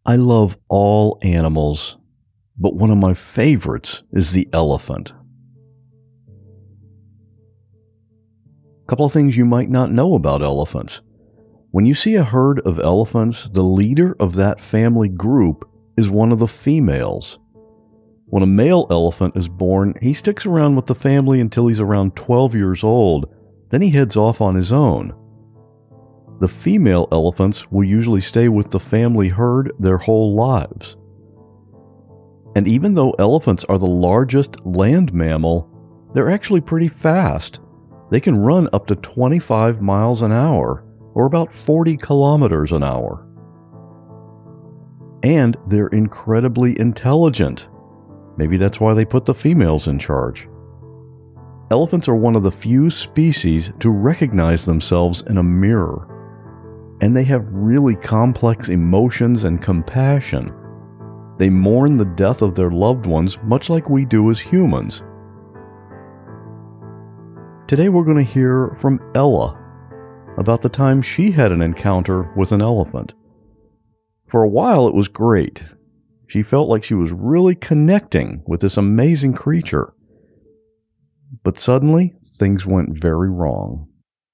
I love all animals, but one of my favorites is the elephant. A couple of things you might not know about elephants. When you see a herd of elephants, the leader of that family group is one of the females. When a male elephant is born, he sticks around with the family until he's around 12 years old, then he heads off on his own. The female elephants will usually stay with the family herd their whole lives. And even though elephants are the largest land mammal, they're actually pretty fast. They can run up to 25 miles an hour, or about 40 kilometers an hour. And they're incredibly intelligent. Maybe that's why they put the females in charge. Elephants are one of the few species to recognize themselves in a mirror. And they have really complex emotions and compassion. They mourn the death of their loved ones much like we do as humans. Today we're going to hear from Ella about the time she had an encounter with an elephant. For a while it was great. She felt like she was really connecting with this amazing creature. But suddenly, things went very wrong.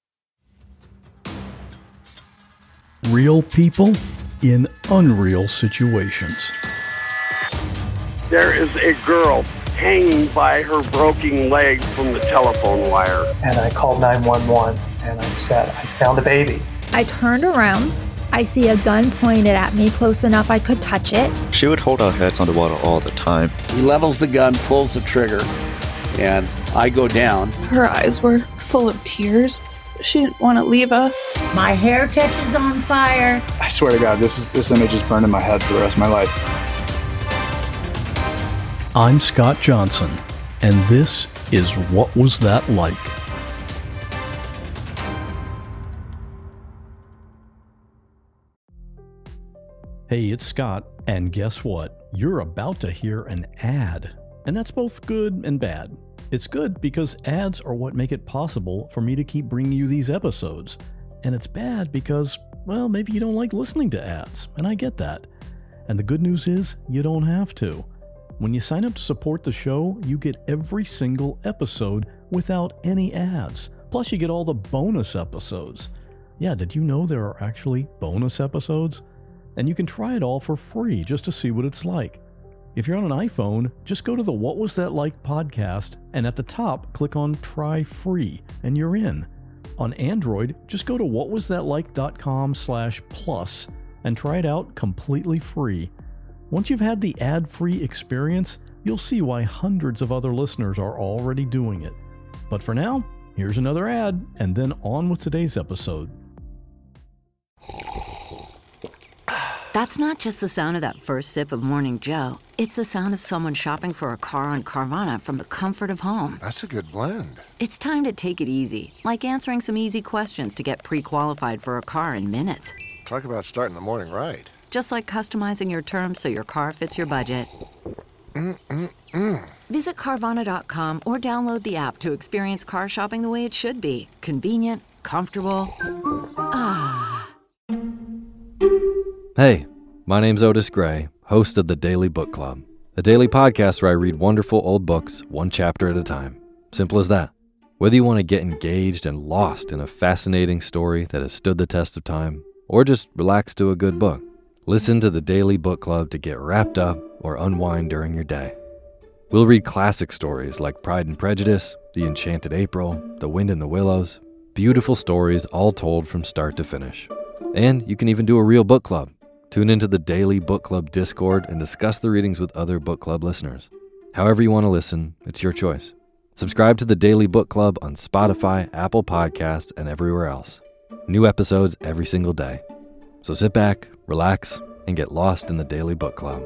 Real people in unreal situations. There is a girl hanging by her broken leg from the telephone wire. And I called 911 and I said, I found a baby. I turned around. I see a gun pointed at me close enough I could touch it. She would hold our heads underwater all the time. He levels the gun, pulls the trigger, and I go down. Her eyes were full of tears. She didn't want to leave us. My hair catches on fire. I swear to God, this image is burned in my head for the rest of my life. I'm Scott Johnson, and this is What Was That Like? Hey, it's Scott, and guess what? You're about to hear an ad, and that's both good and bad. It's good because ads are what make it possible for me to keep bringing you these episodes, and it's bad because, well, maybe you don't like listening to ads, and I get that. And the good news is, you don't have to. When you sign up to support the show, you get every single episode without any ads. Plus, you get all the bonus episodes. Yeah, did you know there are actually bonus episodes? And you can try it all for free just to see what it's like. If you're on an iPhone, just go to the What Was That Like podcast, and at the top, click on Try Free, and you're in. On Android, just go to whatwasthatlike.com/plus and try it out completely free. Once you've had the ad-free experience, you'll see why hundreds of other listeners are already doing it. But for now, here's another ad, and then on with today's episode. That's not just the sound of that first sip of Morning Joe. It's the sound of someone shopping for a car on Carvana from the comfort of home. That's a good blend. It's time to take it easy, like answering some easy questions to get pre-qualified for a car in minutes. Talk about starting the morning right. Just like customizing your terms so your car fits your budget. Visit Carvana.com or download the app to experience car shopping the way it should be. Convenient, comfortable. Ah. Hey, my name's Otis Gray, host of the Daily Book Club, a daily podcast where I read wonderful old books, one chapter at a time. Simple as that. Whether you want to get engaged and lost in a fascinating story that has stood the test of time, or just relax to a good book, listen to the Daily Book Club to get wrapped up or unwind during your day. We'll read classic stories like Pride and Prejudice, The Enchanted April, The Wind in the Willows, beautiful stories all told from start to finish. And you can even do a real book club. Tune into the Daily Book Club Discord and discuss the readings with other book club listeners. However you want to listen, it's your choice. Subscribe to the Daily Book Club on Spotify, Apple Podcasts, and everywhere else. New episodes every single day. So sit back, relax, and get lost in the Daily Book Club.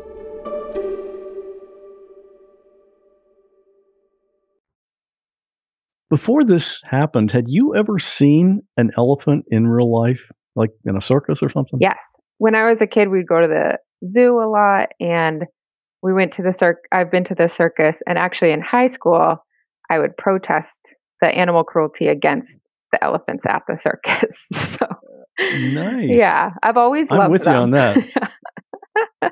Before this happened, had you ever seen an elephant in real life, like in a circus or something? Yes. When I was a kid, we'd go to the zoo a lot, and we went to the I've been to the circus, and actually in high school, I would protest the animal cruelty against the elephants at the circus. So, nice. Yeah, I've always loved them. I'm with you on that.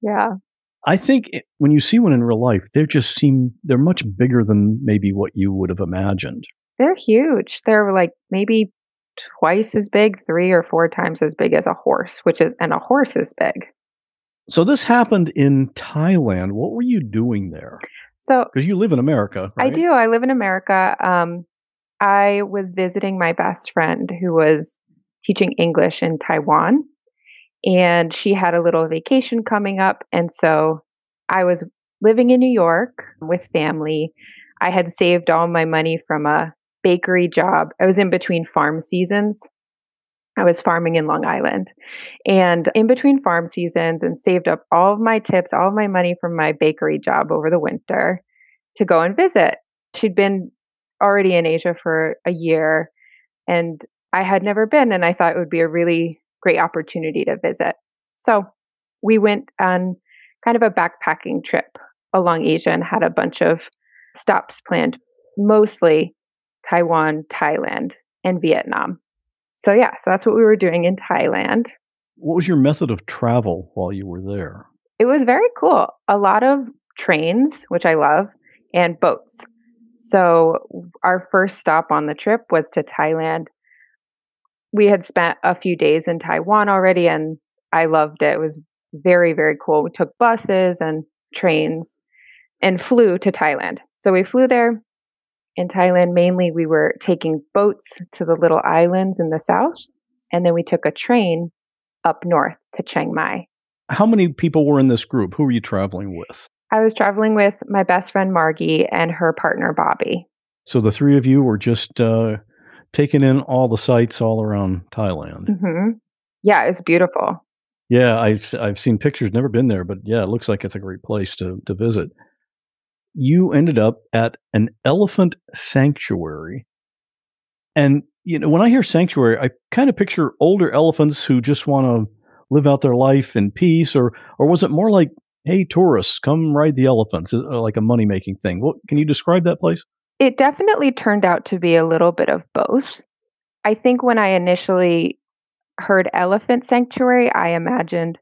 Yeah. I think when you see one in real life, they're much bigger than maybe what you would have imagined. They're huge. They're like maybe twice as big, 3 or 4 times as big as a horse, and a horse is big. So this happened in Thailand. What were you doing there? So, because you live in America, right? I do. I live in America. I was visiting my best friend who was teaching English in Taiwan, and she had a little vacation coming up. And so I was living in New York with family. I had saved all my money from a bakery job. I was in between farm seasons. I was farming in Long Island, and in between farm seasons, and saved up all of my tips, all of my money from my bakery job over the winter to go and visit. She'd been already in Asia for a year, and I had never been, and I thought it would be a really great opportunity to visit. So we went on kind of a backpacking trip along Asia and had a bunch of stops planned, mostly Taiwan, Thailand, and Vietnam. So that's what we were doing in Thailand. What was your method of travel while you were there? It was very cool. A lot of trains, which I love, and boats. So our first stop on the trip was to Thailand. We had spent a few days in Taiwan already, and I loved it. It was very, very cool. We took buses and trains and flew to Thailand. So we flew there. In Thailand, mainly we were taking boats to the little islands in the south, and then we took a train up north to Chiang Mai. How many people were in this group? Who were you traveling with? I was traveling with my best friend Margie and her partner Bobby. So the three of you were just taking in all the sights all around Thailand. Mm-hmm. Yeah, it was beautiful. Yeah, I've seen pictures, never been there, but yeah, it looks like it's a great place to visit. You ended up at an elephant sanctuary. And, when I hear sanctuary, I kind of picture older elephants who just want to live out their life in peace, or was it more like, hey, tourists, come ride the elephants, like a money-making thing? Can you describe that place? It definitely turned out to be a little bit of both. I think when I initially heard elephant sanctuary, I imagined,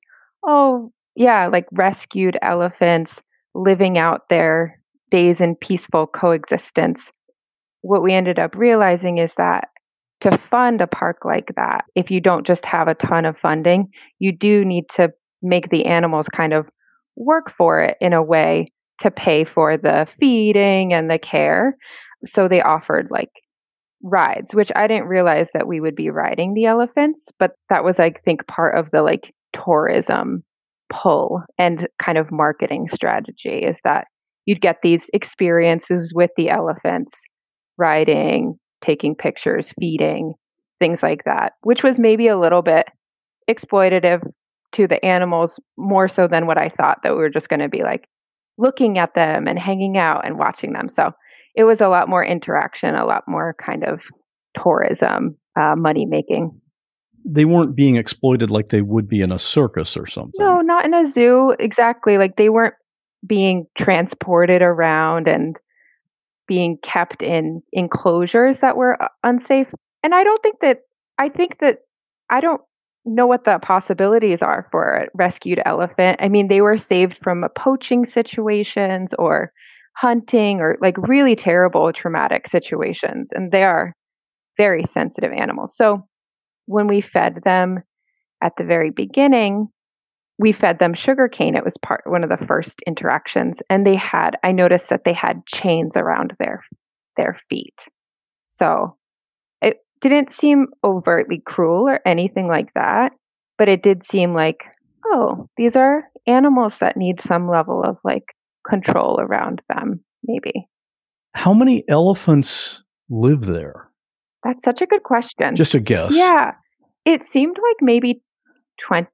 like rescued elephants living out their days in peaceful coexistence. What we ended up realizing is that to fund a park like that, if you don't just have a ton of funding, you do need to make the animals kind of work for it in a way to pay for the feeding and the care. So they offered like rides, which I didn't realize that we would be riding the elephants, but that was, I think, part of the like tourism pull and kind of marketing strategy, is that you'd get these experiences with the elephants, riding, taking pictures, feeding, things like that, which was maybe a little bit exploitative to the animals, more so than what I thought, that we were just going to be like looking at them and hanging out and watching them. So it was a lot more interaction, a lot more kind of tourism, money making. They weren't being exploited like they would be in a circus or something. No, not in a zoo. Exactly. Like they weren't being transported around and being kept in enclosures that were unsafe. And I think that I don't know what the possibilities are for a rescued elephant. I mean, they were saved from poaching situations or hunting or like really terrible traumatic situations. And they are very sensitive animals. So when we fed them at the very beginning, we fed them sugarcane. It was one of the first interactions. And I noticed that they had chains around their feet. So it didn't seem overtly cruel or anything like that, but it did seem like, these are animals that need some level of like control around them, maybe. How many elephants live there? That's such a good question. Just a guess. Yeah. It seemed like maybe 20,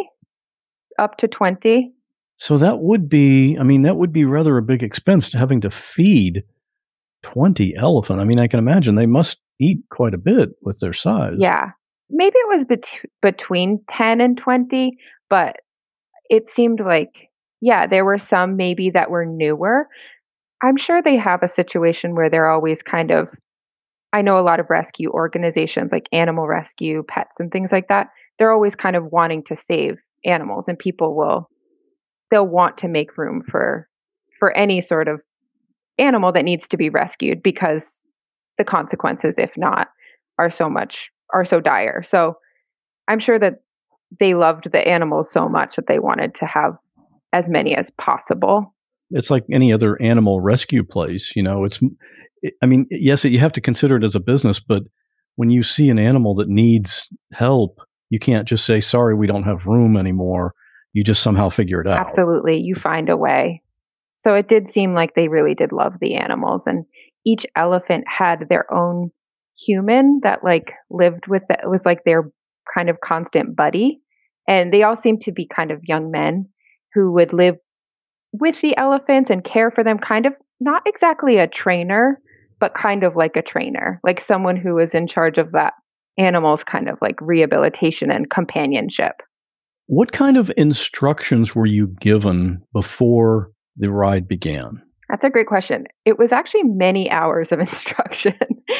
up to 20. So that would be rather a big expense, having to feed 20 elephant. I mean, I can imagine they must eat quite a bit with their size. Yeah. Maybe it was between 10 and 20, but it seemed like, there were some maybe that were newer. I'm sure they have a situation where they're always kind of, I know a lot of rescue organizations like Animal Rescue, Pets, and things like that. They're always kind of wanting to save animals, and people will they'll want to make room for any sort of animal that needs to be rescued, because the consequences, if not, are so dire. So I'm sure that they loved the animals so much that they wanted to have as many as possible. It's like any other animal rescue place, yes, you have to consider it as a business, but when you see an animal that needs help, you can't just say, sorry, we don't have room anymore. You just somehow figure it out. Absolutely. You find a way. So it did seem like they really did love the animals, and each elephant had their own human that lived with it. It was like their kind of constant buddy. And they all seemed to be kind of young men who would live with the elephants and care for them, kind of not exactly a trainer, but kind of like a trainer, like someone who was in charge of that animal's kind of like rehabilitation and companionship. What kind of instructions were you given before the ride began? That's a great question. It was actually many hours of instruction.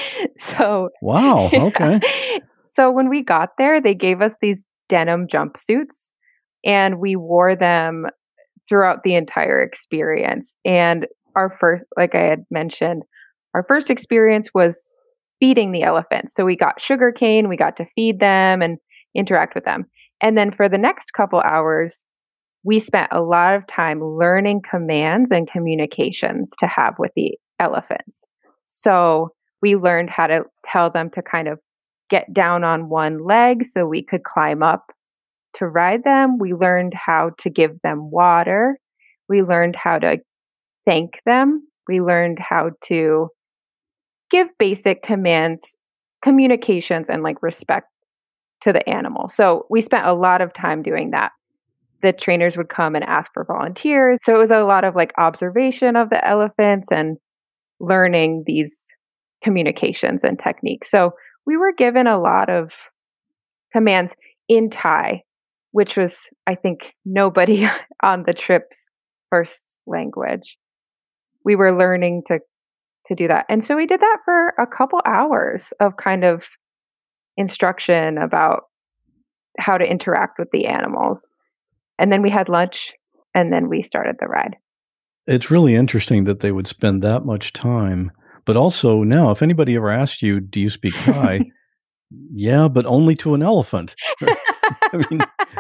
So wow, okay. So when we got there, they gave us these denim jumpsuits, and we wore them throughout the entire experience. And our first, like I had mentioned, our first experience was feeding the elephants. So we got sugar cane, we got to feed them and interact with them. And then for the next couple hours, we spent a lot of time learning commands and communications to have with the elephants. So we learned how to tell them to kind of get down on one leg so we could climb up to ride them. We learned how to give them water. We learned how to thank them. We learned how to give basic commands, communications, and respect to the animal. So we spent a lot of time doing that. The trainers would come and ask for volunteers. So it was a lot of observation of the elephants and learning these communications and techniques. So we were given a lot of commands in Thai, which was, I think, nobody on the trip's first language. We were learning to do that. And so we did that for a couple hours of kind of instruction about how to interact with the animals. And then we had lunch, and then we started the ride. It's really interesting that they would spend that much time. But also now, if anybody ever asked you, do you speak Thai? Yeah, but only to an elephant. I mean,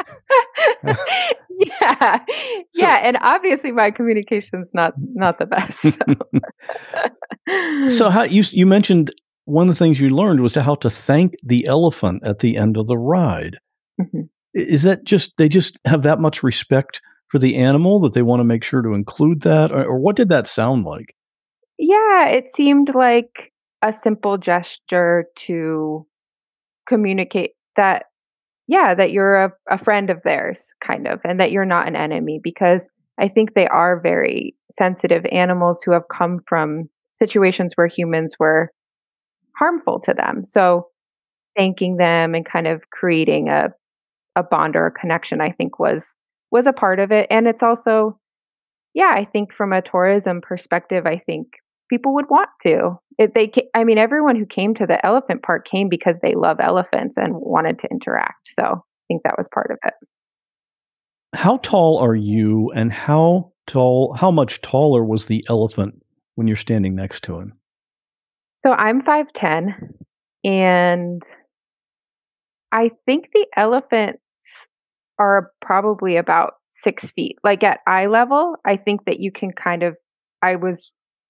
yeah, and obviously my communication's not the best. So how you mentioned one of the things you learned was how to thank the elephant at the end of the ride. Mm-hmm. Is that they just have that much respect for the animal that they want to make sure to include that, or what did that sound like? Yeah, it seemed like a simple gesture to communicate that you're a friend of theirs, kind of, and that you're not an enemy, because I think they are very sensitive animals who have come from situations where humans were harmful to them. So thanking them and kind of creating a bond or a connection, I think was a part of it. And it's also, I think from a tourism perspective, I think people would want to. Everyone who came to the elephant park came because they love elephants and wanted to interact. So I think that was part of it. How tall are you, and how much taller was the elephant when you're standing next to him? So I'm 5'10", and I think the elephants are probably about 6 feet. Like at eye level, I think that you can I was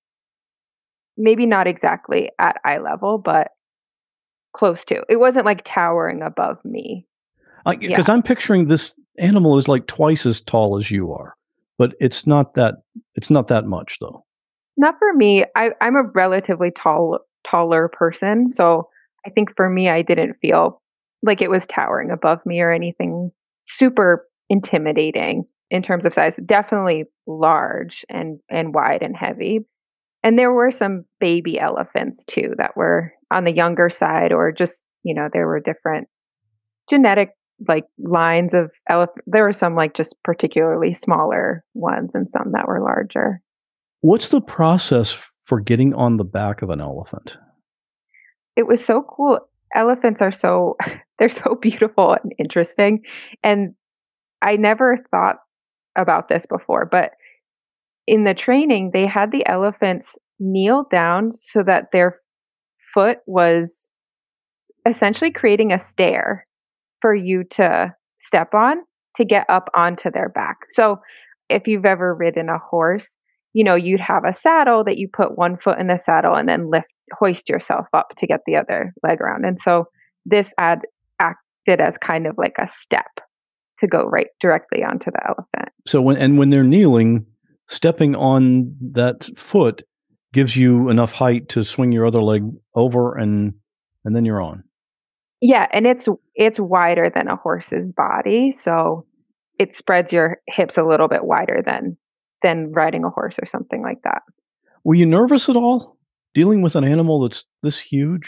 maybe not exactly at eye level, but close to. It wasn't towering above me. Because I'm picturing this animal is twice as tall as you are, but it's not that much though. Not for me. I'm a relatively taller person, so I think for me, I didn't feel like it was towering above me or anything super intimidating in terms of size. Definitely large and wide and heavy. And there were some baby elephants too that were on the younger side, or just, there were different genetic lines of elephant. There were some just particularly smaller ones and some that were larger. What's the process for getting on the back of an elephant? It was so cool. Elephants are they're so beautiful and interesting. And I never thought about this before, but in the training, they had the elephants kneel down so that their foot was essentially creating a stair for you to step on to get up onto their back. So if you've ever ridden a horse, you'd have a saddle that you put one foot in the saddle and then hoist yourself up to get the other leg around. And so this acted as kind of like a step to go right directly onto the elephant. So when they're kneeling, stepping on that foot gives you enough height to swing your other leg over and then you're on. Yeah, and it's wider than a horse's body, so it spreads your hips a little bit wider than riding a horse or something like that. Were you nervous at all dealing with an animal that's this huge?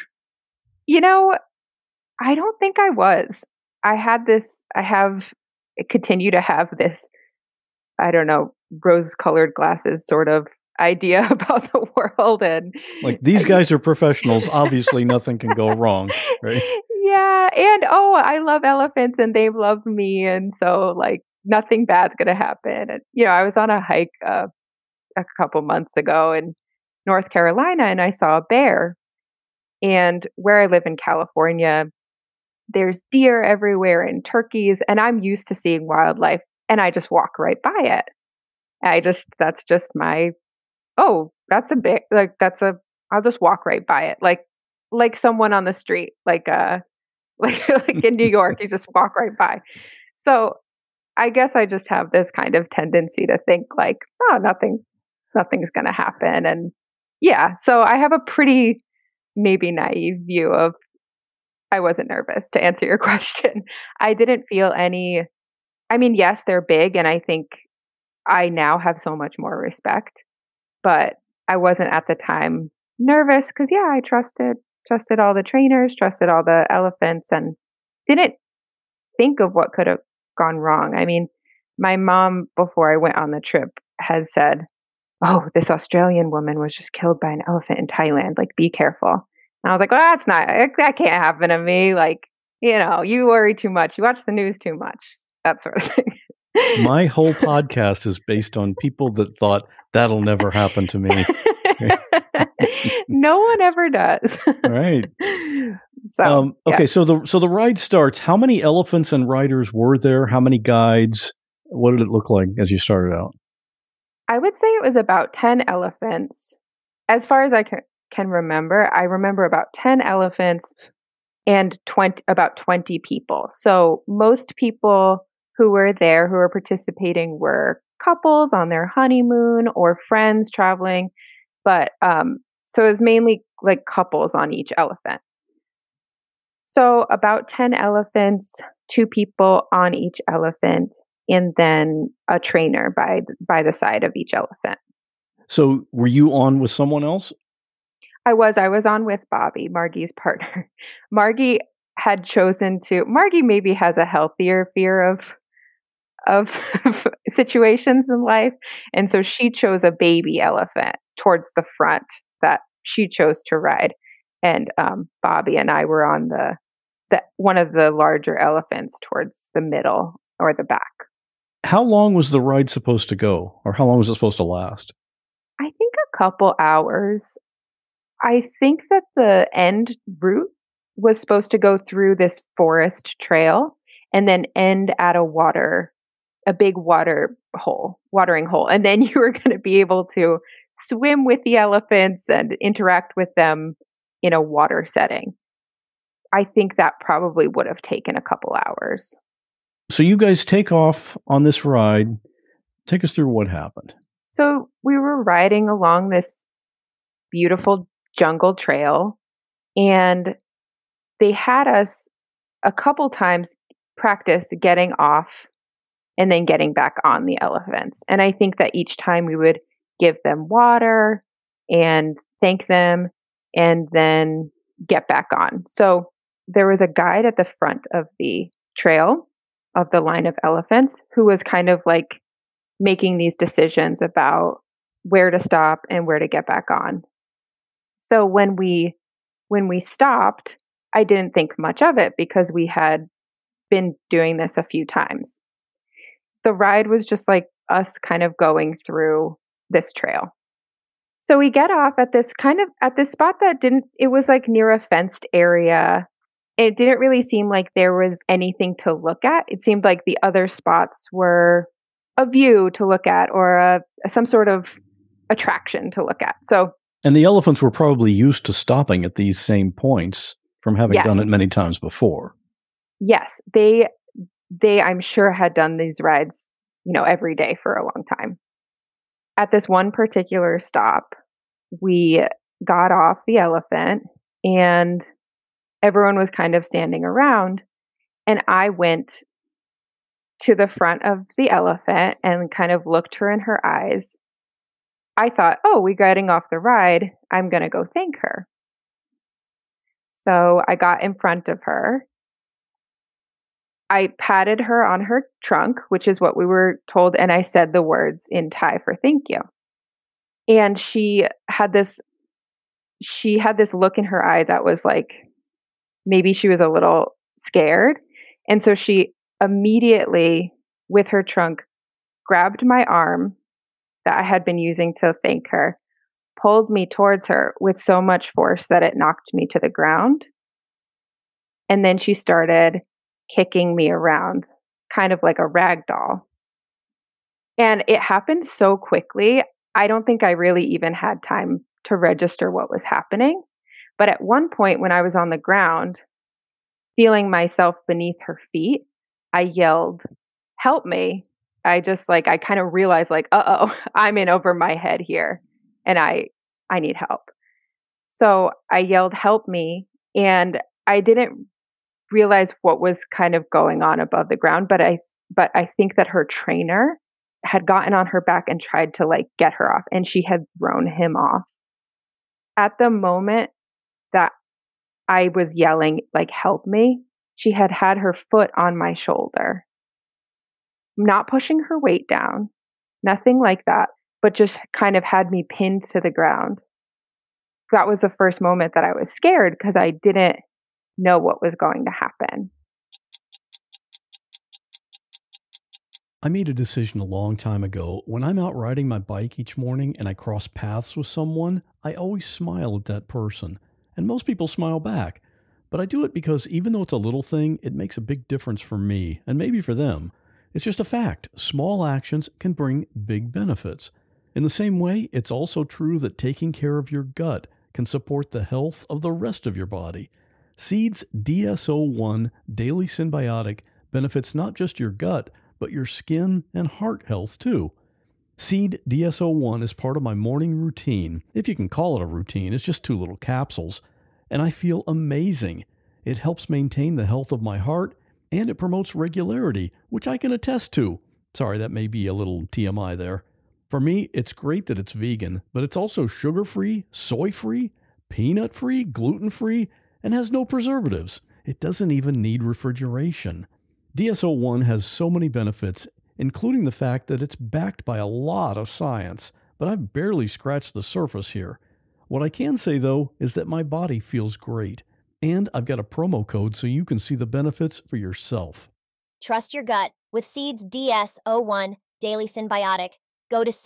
I don't think I was. Continue to have this, I don't know, rose-colored glasses sort of idea about the world. And like, these guys are professionals. Obviously, nothing can go wrong, right? Yeah. And, I love elephants and they've loved me. And so, like, nothing bad's going to happen. And, I was on a hike a couple months ago in North Carolina and I saw a bear. And where I live in California, there's deer everywhere and turkeys. And I'm used to seeing wildlife and I just walk right by it. That's just my, that's a big, I'll just walk right by it. Like someone on the street, like in New York, you just walk right by. So I guess I just have this kind of tendency to think like, nothing's going to happen. And yeah, so I have a pretty maybe naive view of, I wasn't nervous, to answer your question. I didn't feel yes, they're big. And I think I now have so much more respect, but I wasn't at the time nervous because I trusted all the trainers, trusted all the elephants, and didn't think of what could have gone wrong. I mean, my mom, before I went on the trip, had said, this Australian woman was just killed by an elephant in Thailand. Like, be careful. And I was like, well, that can't happen to me. Like, you worry too much. You watch the news too much. That sort of thing. My whole podcast is based on people that thought that'll never happen to me. No one ever does. Right. So, okay. Yeah. So the ride starts. How many elephants and riders were there? How many guides? What did it look like as you started out? I would say it was about 10 elephants. As far as I can remember, I remember about 10 elephants and about 20 people. So most people who were there, who were participating, were couples on their honeymoon or friends traveling. But so it was mainly like couples on each elephant. So about 10 elephants, 2 people on each elephant, and then a trainer by the side of each elephant. So were you on with someone else? I was on with Bobby, Margie's partner. Margie had chosen to, Margie maybe has a healthier fear of situations in life. And so she chose a baby elephant towards the front that she chose to ride. And Bobby and I were on the one of the larger elephants towards the middle or the back. How long was the ride supposed to go? Or how long was it supposed to last? I think a couple hours. I think that the end route was supposed to go through this forest trail and then end at a big watering hole. And then you were going to be able to swim with the elephants and interact with them in a water setting. I think that probably would have taken a couple hours. So you guys take off on this ride. Take us through what happened. So we were riding along this beautiful jungle trail, and they had us a couple times practice getting off and then getting back on the elephants. And I think that each time we would give them water and thank them and then get back on. So there was a guide at the front of the trail of the line of elephants who was kind of like making these decisions about where to stop and where to get back on. So when we stopped, I didn't think much of it because we had been doing this a few times. The ride was just like us kind of going through this trail. So we get off at this spot that it was like near a fenced area. It didn't really seem like there was anything to look at. It seemed like the other spots were a view to look at or some sort of attraction to look at. And the elephants were probably used to stopping at these same points from having done it many times before. Yes, they I'm sure had done these rides, every day for a long time. At this one particular stop, we got off the elephant and everyone was kind of standing around, and I went to the front of the elephant and kind of looked her in her eyes. I thought, oh, we're getting off the ride. I'm going to go thank her. So I got in front of her. I patted her on her trunk, which is what we were told, and I said the words in Thai for thank you. And she had this look in her eye that was like, maybe she was a little scared. And so she immediately, with her trunk, grabbed my arm that I had been using to thank her, pulled me towards her with so much force that it knocked me to the ground. And then she started kicking me around, kind of like a rag doll. And it happened so quickly, I don't think I really even had time to register what was happening. But at one point when I was on the ground, feeling myself beneath her feet, I yelled, "Help me." I kind of realized I'm in over my head here and I need help. So I yelled, "Help me." And I didn't realize what was kind of going on above the ground, but I think that her trainer had gotten on her back and tried to get her off, and she had thrown him off. At the moment that I was yelling, "Help me," she had her foot on my shoulder. Not pushing her weight down, nothing like that, but just kind of had me pinned to the ground. That was the first moment that I was scared because I didn't know what was going to happen. I made a decision a long time ago. When I'm out riding my bike each morning and I cross paths with someone, I always smile at that person. And most people smile back. But I do it because even though it's a little thing, it makes a big difference for me and maybe for them. It's just a fact. Small actions can bring big benefits. In the same way, it's also true that taking care of your gut can support the health of the rest of your body. Seed's DS-01 Daily Synbiotic benefits not just your gut, but your skin and heart health too. Seed DS-01 is part of my morning routine. If you can call it a routine, it's just 2 little capsules. And I feel amazing. It helps maintain the health of my heart, and it promotes regularity, which I can attest to. Sorry, that may be a little TMI there. For me, it's great that it's vegan, but it's also sugar-free, soy-free, peanut-free, gluten-free, and has no preservatives. It doesn't even need refrigeration. DS-01 has so many benefits, including the fact that it's backed by a lot of science, but I've barely scratched the surface here. What I can say, though, is that my body feels great. And I've got a promo code so you can see the benefits for yourself. Trust your gut with Seed's DS-01 Daily Synbiotic. Go to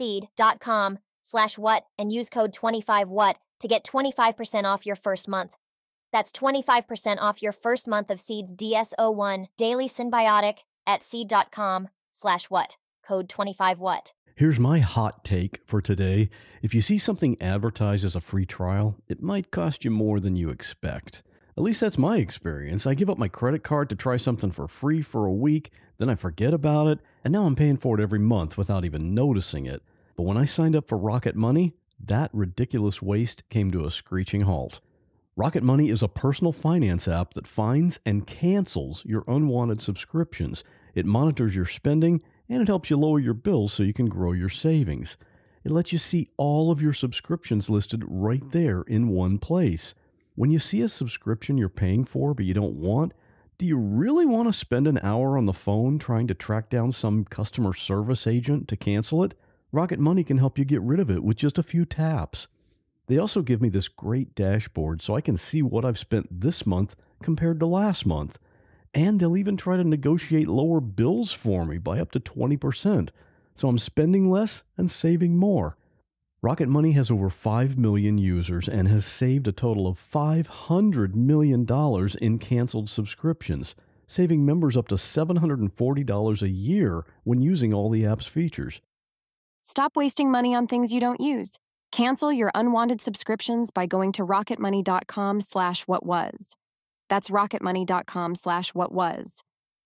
seed.com/what and use code 25what to get 25% off your first month. That's 25% off your first month of Seed's DS-01 Daily Synbiotic at seed.com/what. Code 25what. Here's my hot take for today. If you see something advertised as a free trial, it might cost you more than you expect. At least that's my experience. I give up my credit card to try something for free for a week, then I forget about it, and now I'm paying for it every month without even noticing it. But when I signed up for Rocket Money, that ridiculous waste came to a screeching halt. Rocket Money is a personal finance app that finds and cancels your unwanted subscriptions. It monitors your spending, and it helps you lower your bills so you can grow your savings. It lets you see all of your subscriptions listed right there in one place. When you see a subscription you're paying for but you don't want, do you really want to spend an hour on the phone trying to track down some customer service agent to cancel it? Rocket Money can help you get rid of it with just a few taps. They also give me this great dashboard so I can see what I've spent this month compared to last month. And they'll even try to negotiate lower bills for me by up to 20%. So I'm spending less and saving more. Rocket Money has over 5 million users and has saved a total of $500 million in canceled subscriptions, saving members up to $740 a year when using all the app's features. Stop wasting money on things you don't use. Cancel your unwanted subscriptions by going to rocketmoney.com/whatwas. That's rocketmoney.com/whatwas.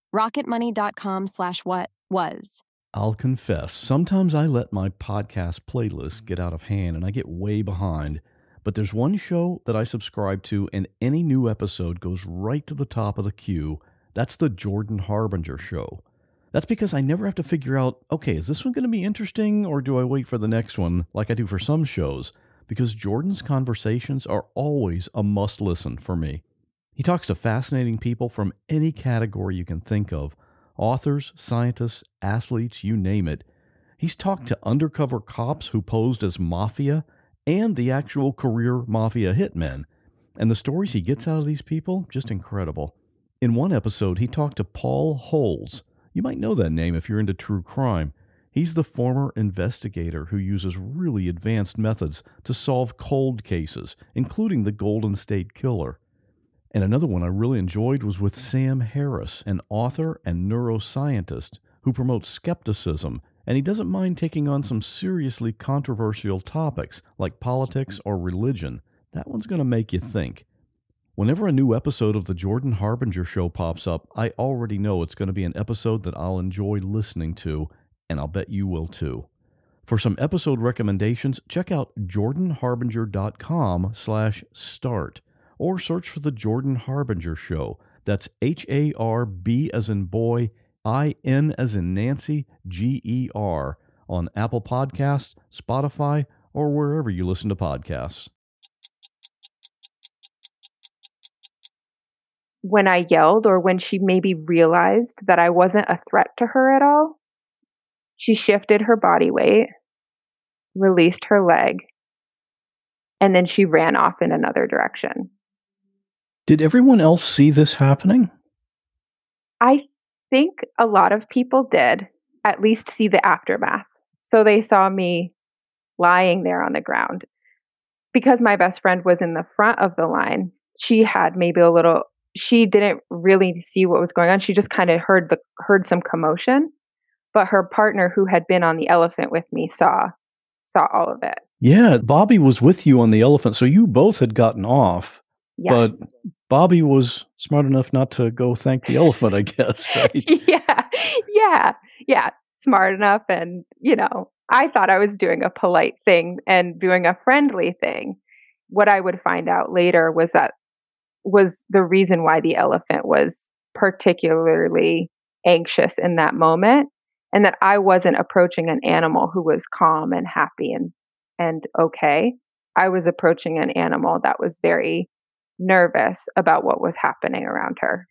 rocketmoney.com/whatwas. I'll confess, sometimes I let my podcast playlist get out of hand and I get way behind. But there's one show that I subscribe to and any new episode goes right to the top of the queue. That's the Jordan Harbinger Show. That's because I never have to figure out, okay, is this one going to be interesting or do I wait for the next one like I do for some shows? Because Jordan's conversations are always a must listen for me. He talks to fascinating people from any category you can think of. Authors, scientists, athletes, you name it. He's talked to undercover cops who posed as mafia and the actual career mafia hitmen. And the stories he gets out of these people, just incredible. In one episode, he talked to Paul Holes. You might know that name if you're into true crime. He's the former investigator who uses really advanced methods to solve cold cases, including the Golden State Killer. And another one I really enjoyed was with Sam Harris, an author and neuroscientist who promotes skepticism, and he doesn't mind taking on some seriously controversial topics like politics or religion. That one's going to make you think. Whenever a new episode of the Jordan Harbinger Show pops up, I already know it's going to be an episode that I'll enjoy listening to, and I'll bet you will too. For some episode recommendations, check out jordanharbinger.com/start. Or search for The Jordan Harbinger Show. That's HARB as in boy, IN as in Nancy, GER on Apple Podcasts, Spotify, or wherever you listen to podcasts. When I yelled or when she maybe realized that I wasn't a threat to her at all, she shifted her body weight, released her leg, and then she ran off in another direction. Did everyone else see this happening? I think a lot of people did at least see the aftermath. So they saw me lying there on the ground. Because my best friend was in the front of the line, she had maybe she didn't really see what was going on. She just kind of heard some commotion. But her partner who had been on the elephant with me saw all of it. Yeah, Bobby was with you on the elephant, so you both had gotten off. Yes. But Bobby was smart enough not to go thank the elephant, I guess, right? Yeah. Smart enough. And, I thought I was doing a polite thing and doing a friendly thing. What I would find out later was the reason why the elephant was particularly anxious in that moment, and that I wasn't approaching an animal who was calm and happy and okay. I was approaching an animal that was very nervous about what was happening around her.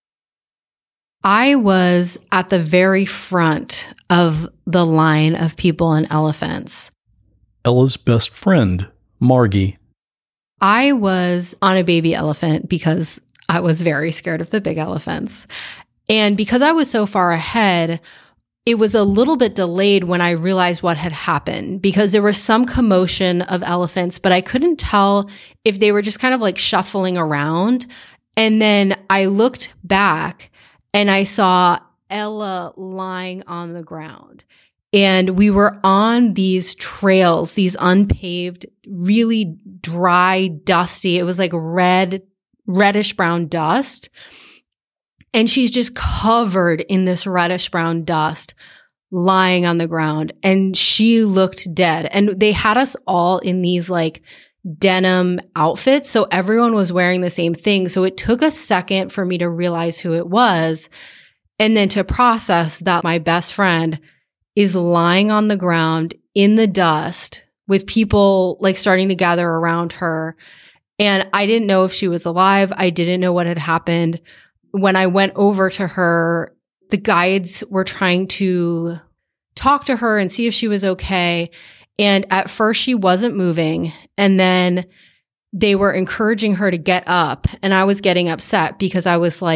I was at the very front of the line of people and elephants. Ella's best friend, Margie. I was on a baby elephant because I was very scared of the big elephants. And because I was so far ahead, it was a little bit delayed when I realized what had happened, because there was some commotion of elephants, but I couldn't tell if they were just kind of like shuffling around. And then I looked back and I saw Ella lying on the ground. And we were on these trails, these unpaved, really dry, dusty. It was like reddish brown dust. And she's just covered in this reddish brown dust, lying on the ground. And she looked dead. And they had us all in these like denim outfits. So everyone was wearing the same thing. So it took a second for me to realize who it was. And then to process that my best friend is lying on the ground in the dust with people like starting to gather around her. And I didn't know if she was alive. I didn't know what had happened. When I went over to her, the guides were trying to talk to her and see if she was okay. And at first she wasn't moving. And then they were encouraging her to get up. And I was getting upset because I was like,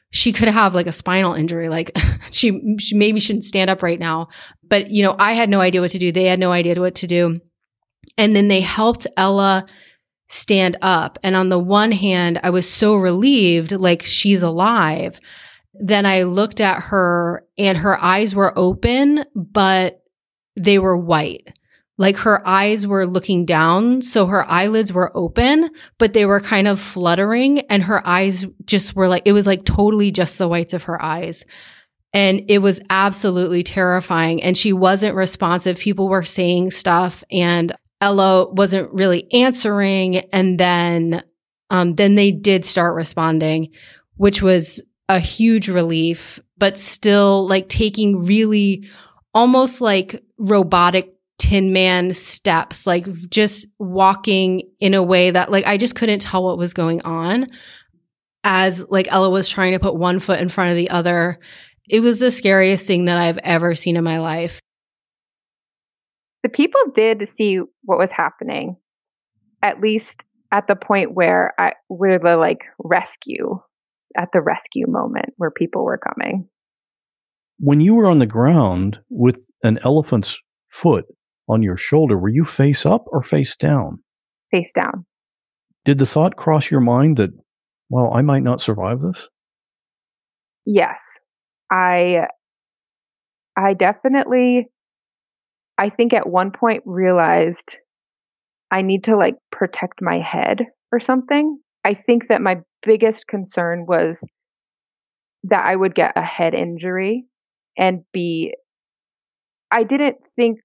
she could have like a spinal injury. Like she maybe shouldn't stand up right now. But, you know, I had no idea what to do. They had no idea what to do. And then they helped Ella stand up. And on the one hand, I was so relieved, like she's alive. Then I looked at her and her eyes were open, but they were white. Like her eyes were looking down. So her eyelids were open, but they were kind of fluttering. And her eyes just were like, it was like totally just the whites of her eyes. And it was absolutely terrifying. And she wasn't responsive. People were saying stuff and Ella wasn't really answering. And then they did start responding, which was a huge relief, but still like taking really almost like robotic Tin Man steps, like just walking in a way that like I just couldn't tell what was going on as like Ella was trying to put one foot in front of the other. It was the scariest thing that I've ever seen in my life. The people did see what was happening, at least at the point where we're the like rescue, at the rescue moment where people were coming. When you were on the ground with an elephant's foot on your shoulder, were you face up or face down? Face down. Did the thought cross your mind that, well, I might not survive this? Yes. I definitely, I think at one point realized I need to like protect my head or something. I think that my biggest concern was that I would get a head injury and I didn't think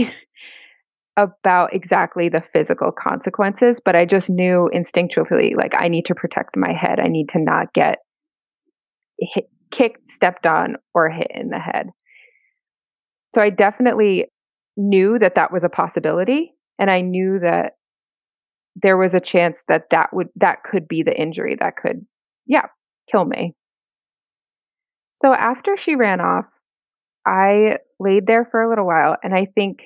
about exactly the physical consequences, but I just knew instinctually, like, I need to protect my head. I need to not get kicked, stepped on, or hit in the head. So I definitely knew that that was a possibility. And I knew that there was a chance that that could be the injury that could, kill me. So after she ran off, I laid there for a little while, and I think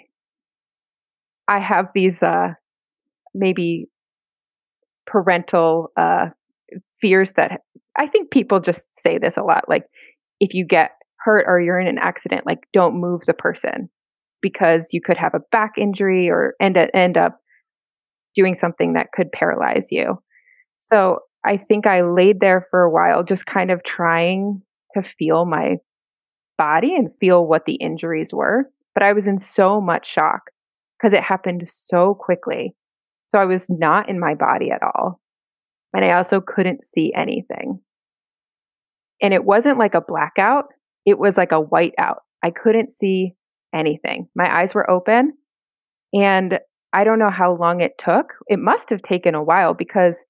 I have these maybe parental fears that I think people just say this a lot. Like, if you get hurt or you're in an accident, like, don't move the person because you could have a back injury or end up doing something that could paralyze you. So I think I laid there for a while, just kind of trying to feel my body and feel what the injuries were. But I was in so much shock because it happened so quickly. So I was not in my body at all. And I also couldn't see anything. And it wasn't like a blackout. It was like a whiteout. I couldn't see anything. My eyes were open. And I don't know how long it took. It must have taken a while because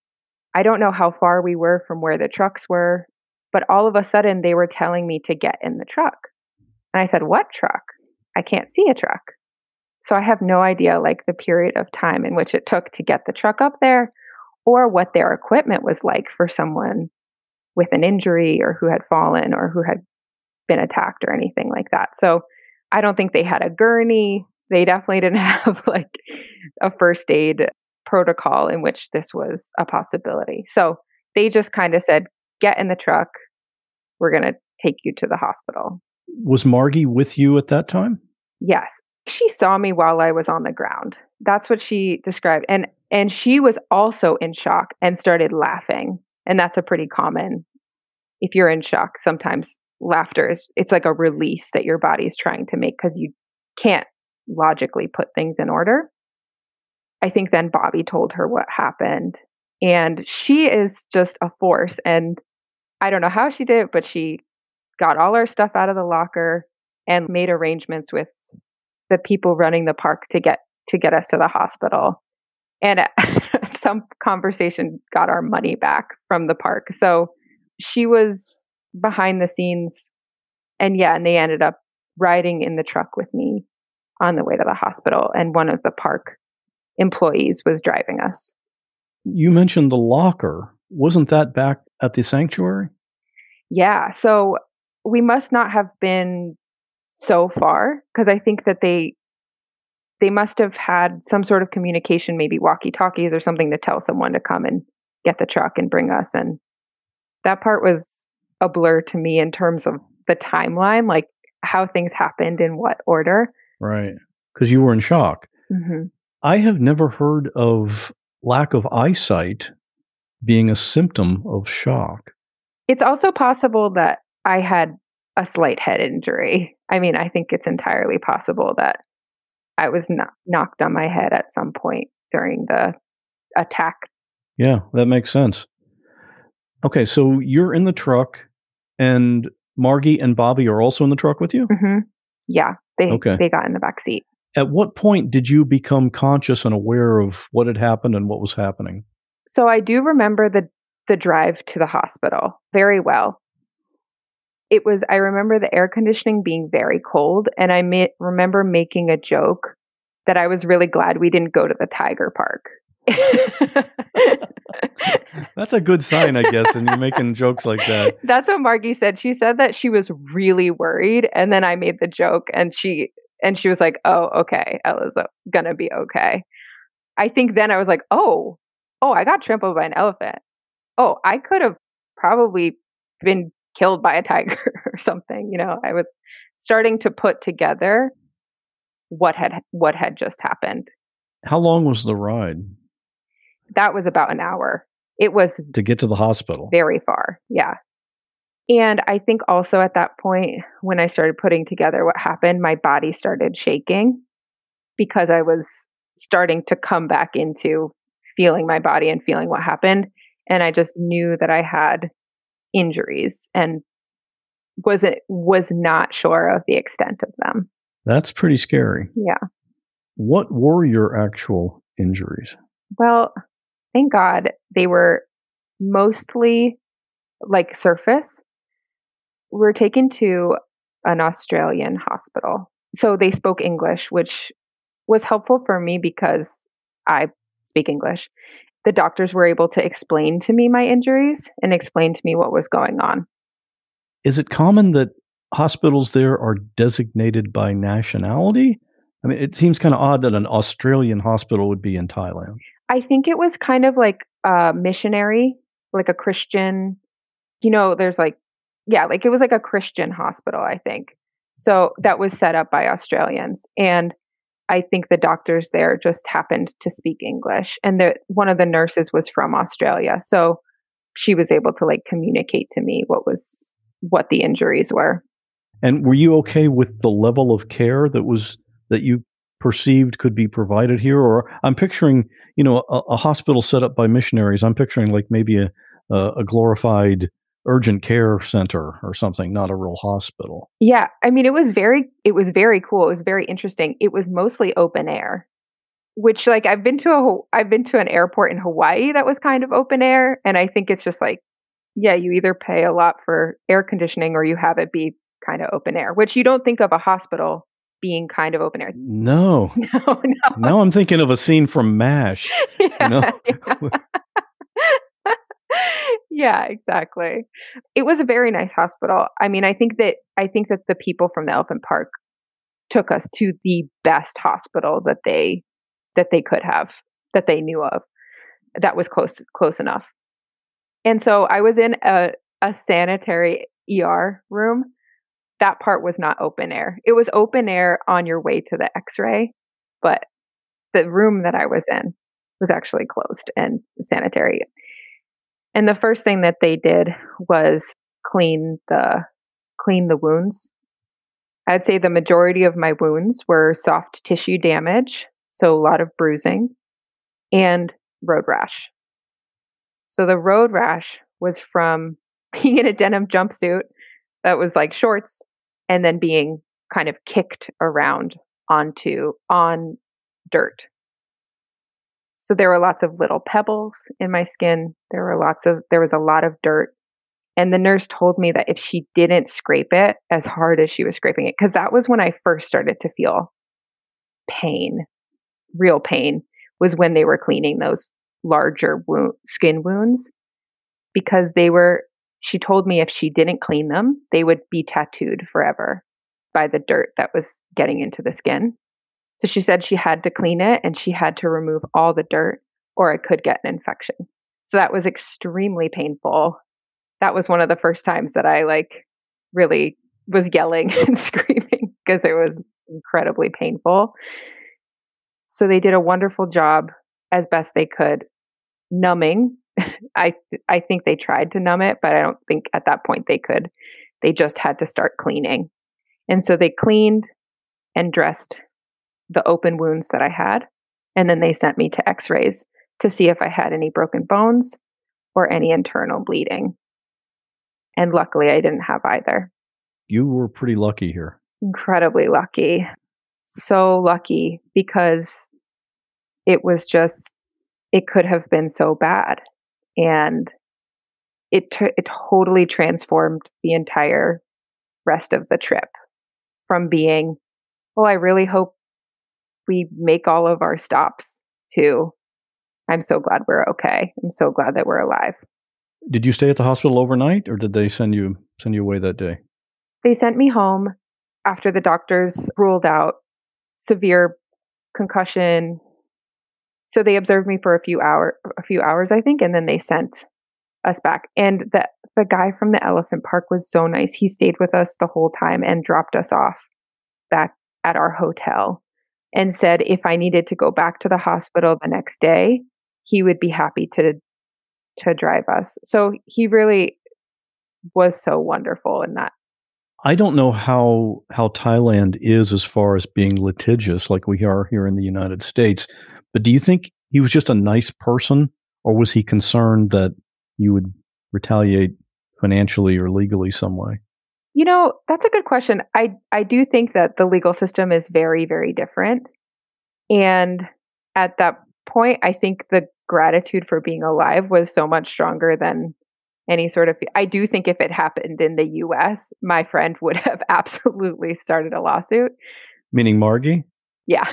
I don't know how far we were from where the trucks were. But all of a sudden, they were telling me to get in the truck. And I said, what truck? I can't see a truck. So I have no idea, like, the period of time in which it took to get the truck up there or what their equipment was like for someone with an injury or who had fallen or who had been attacked or anything like that. So I don't think they had a gurney. They definitely didn't have, like, a first aid protocol in which this was a possibility. So they just kind of said, get in the truck. We're going to take you to the hospital. Was Margie with you at that time? Yes. She saw me while I was on the ground. That's what she described. And she was also in shock and started laughing. And that's a pretty common, if you're in shock, sometimes laughter it's like a release that your body is trying to make because you can't logically put things in order. I think then Bobby told her what happened. And she is just a force. And I don't know how she did it, but she got all our stuff out of the locker and made arrangements with the people running the park to get us to the hospital. And some conversation got our money back from the park. So she was behind the scenes. And they ended up riding in the truck with me on the way to the hospital. And one of the park employees was driving us. You mentioned the locker. Wasn't that back at the sanctuary? Yeah. So we must not have been so far because I think that they must have had some sort of communication, maybe walkie-talkies or something to tell someone to come and get the truck and bring us. And that part was a blur to me in terms of the timeline, like how things happened in what order. Right. Because you were in shock. Mm-hmm. I have never heard of lack of eyesight being a symptom of shock. It's also possible that I had a slight head injury. I mean, I think it's entirely possible that I was knocked on my head at some point during the attack. Yeah, that makes sense. Okay, so you're in the truck, and Margie and Bobby are also in the truck with you? Mm-hmm. Yeah, they got in the back seat. At what point did you become conscious and aware of what had happened and what was happening? So I do remember the drive to the hospital very well. I remember the air conditioning being very cold, and I remember making a joke that I was really glad we didn't go to the Tiger Park. That's a good sign, I guess, and you're making jokes like that. That's what Margie said. She said that she was really worried, and then I made the joke, and she was like, "Oh, okay, Ella's gonna be okay." I think then I was like, "Oh, I got trampled by an elephant. Oh, I could have probably been killed by a tiger or something." You know, I was starting to put together what had just happened. How long was the ride? That was about an hour. It was to get to the hospital. Very far, yeah. And I think also at that point, when I started putting together what happened, my body started shaking because I was starting to come back into feeling my body and feeling what happened. And I just knew that I had injuries and was not sure of the extent of them. That's pretty scary. Yeah. What were your actual injuries? Well, thank God they were mostly like surface. We were taken to an Australian hospital. So they spoke English, which was helpful for me because I speak English. The doctors were able to explain to me my injuries and explain to me what was going on. Is it common that hospitals there are designated by nationality? I mean, it seems kind of odd that an Australian hospital would be in Thailand. I think it was kind of like a missionary, like a Christian, there's like it was like a Christian hospital, I think. So that was set up by Australians. And I think the doctors there just happened to speak English. And one of the nurses was from Australia. So she was able to like communicate to me what the injuries were. And were you okay with the level of care that you perceived could be provided here? Or I'm picturing, a hospital set up by missionaries. I'm picturing like maybe a glorified urgent care center or something, not a real hospital. Yeah. I mean, it was very cool. It was very interesting. It was mostly open air, which like I've been to an airport in Hawaii that was kind of open air. And I think it's just like, yeah, you either pay a lot for air conditioning or you have it be kind of open air, which you don't think of a hospital being kind of open air. No. Now I'm thinking of a scene from MASH. Yeah, yeah, exactly. It was a very nice hospital. I mean, I think that the people from the Elephant Park took us to the best hospital that they could have, that they knew of, that was close enough. And so I was in a sanitary ER room. That part was not open air. It was open air on your way to the X-ray, but the room that I was in was actually closed and sanitary. And the first thing that they did was clean the wounds. I'd say the majority of my wounds were soft tissue damage, so a lot of bruising, and road rash. So the road rash was from being in a denim jumpsuit that was like shorts and then being kind of kicked around on dirt. So there were lots of little pebbles in my skin. There was a lot of dirt. And the nurse told me that if she didn't scrape it as hard as she was scraping it, because that was when I first started to feel pain, real pain, was when they were cleaning those larger skin wounds, because she told me if she didn't clean them, they would be tattooed forever by the dirt that was getting into the skin. So she said she had to clean it and she had to remove all the dirt or it could get an infection. So that was extremely painful. that was one of the first times that I like really was yelling and screaming because it was incredibly painful. So they did a wonderful job as best they could numbing. I think they tried to numb it, but I don't think at that point they could. They just had to start cleaning. And so they cleaned and dressed the open wounds that I had. And then they sent me to x-rays to see if I had any broken bones or any internal bleeding. And luckily I didn't have either. You were pretty lucky here. Incredibly lucky. So lucky because it was just, it could have been so bad. And it totally transformed the entire rest of the trip from being, oh, I really hope we make all of our stops to, I'm so glad we're okay. I'm so glad that we're alive. Did you stay at the hospital overnight, or did they send you away that day? They sent me home after the doctors ruled out severe concussion. So they observed me for a few hours, I think, and then they sent us back. And the guy from the elephant park was so nice. He stayed with us the whole time and dropped us off back at our hotel and said if I needed to go back to the hospital the next day, he would be happy to drive us. So he really was so wonderful in that. I don't know how Thailand is as far as being litigious like we are here in the United States, but do you think he was just a nice person, or was he concerned that you would retaliate financially or legally some way? You know, that's a good question. I do think that the legal system is very, very different. And at that point, I think the gratitude for being alive was so much stronger than any sort of, I do think if it happened in the US, my friend would have absolutely started a lawsuit. Meaning Margie? Yeah.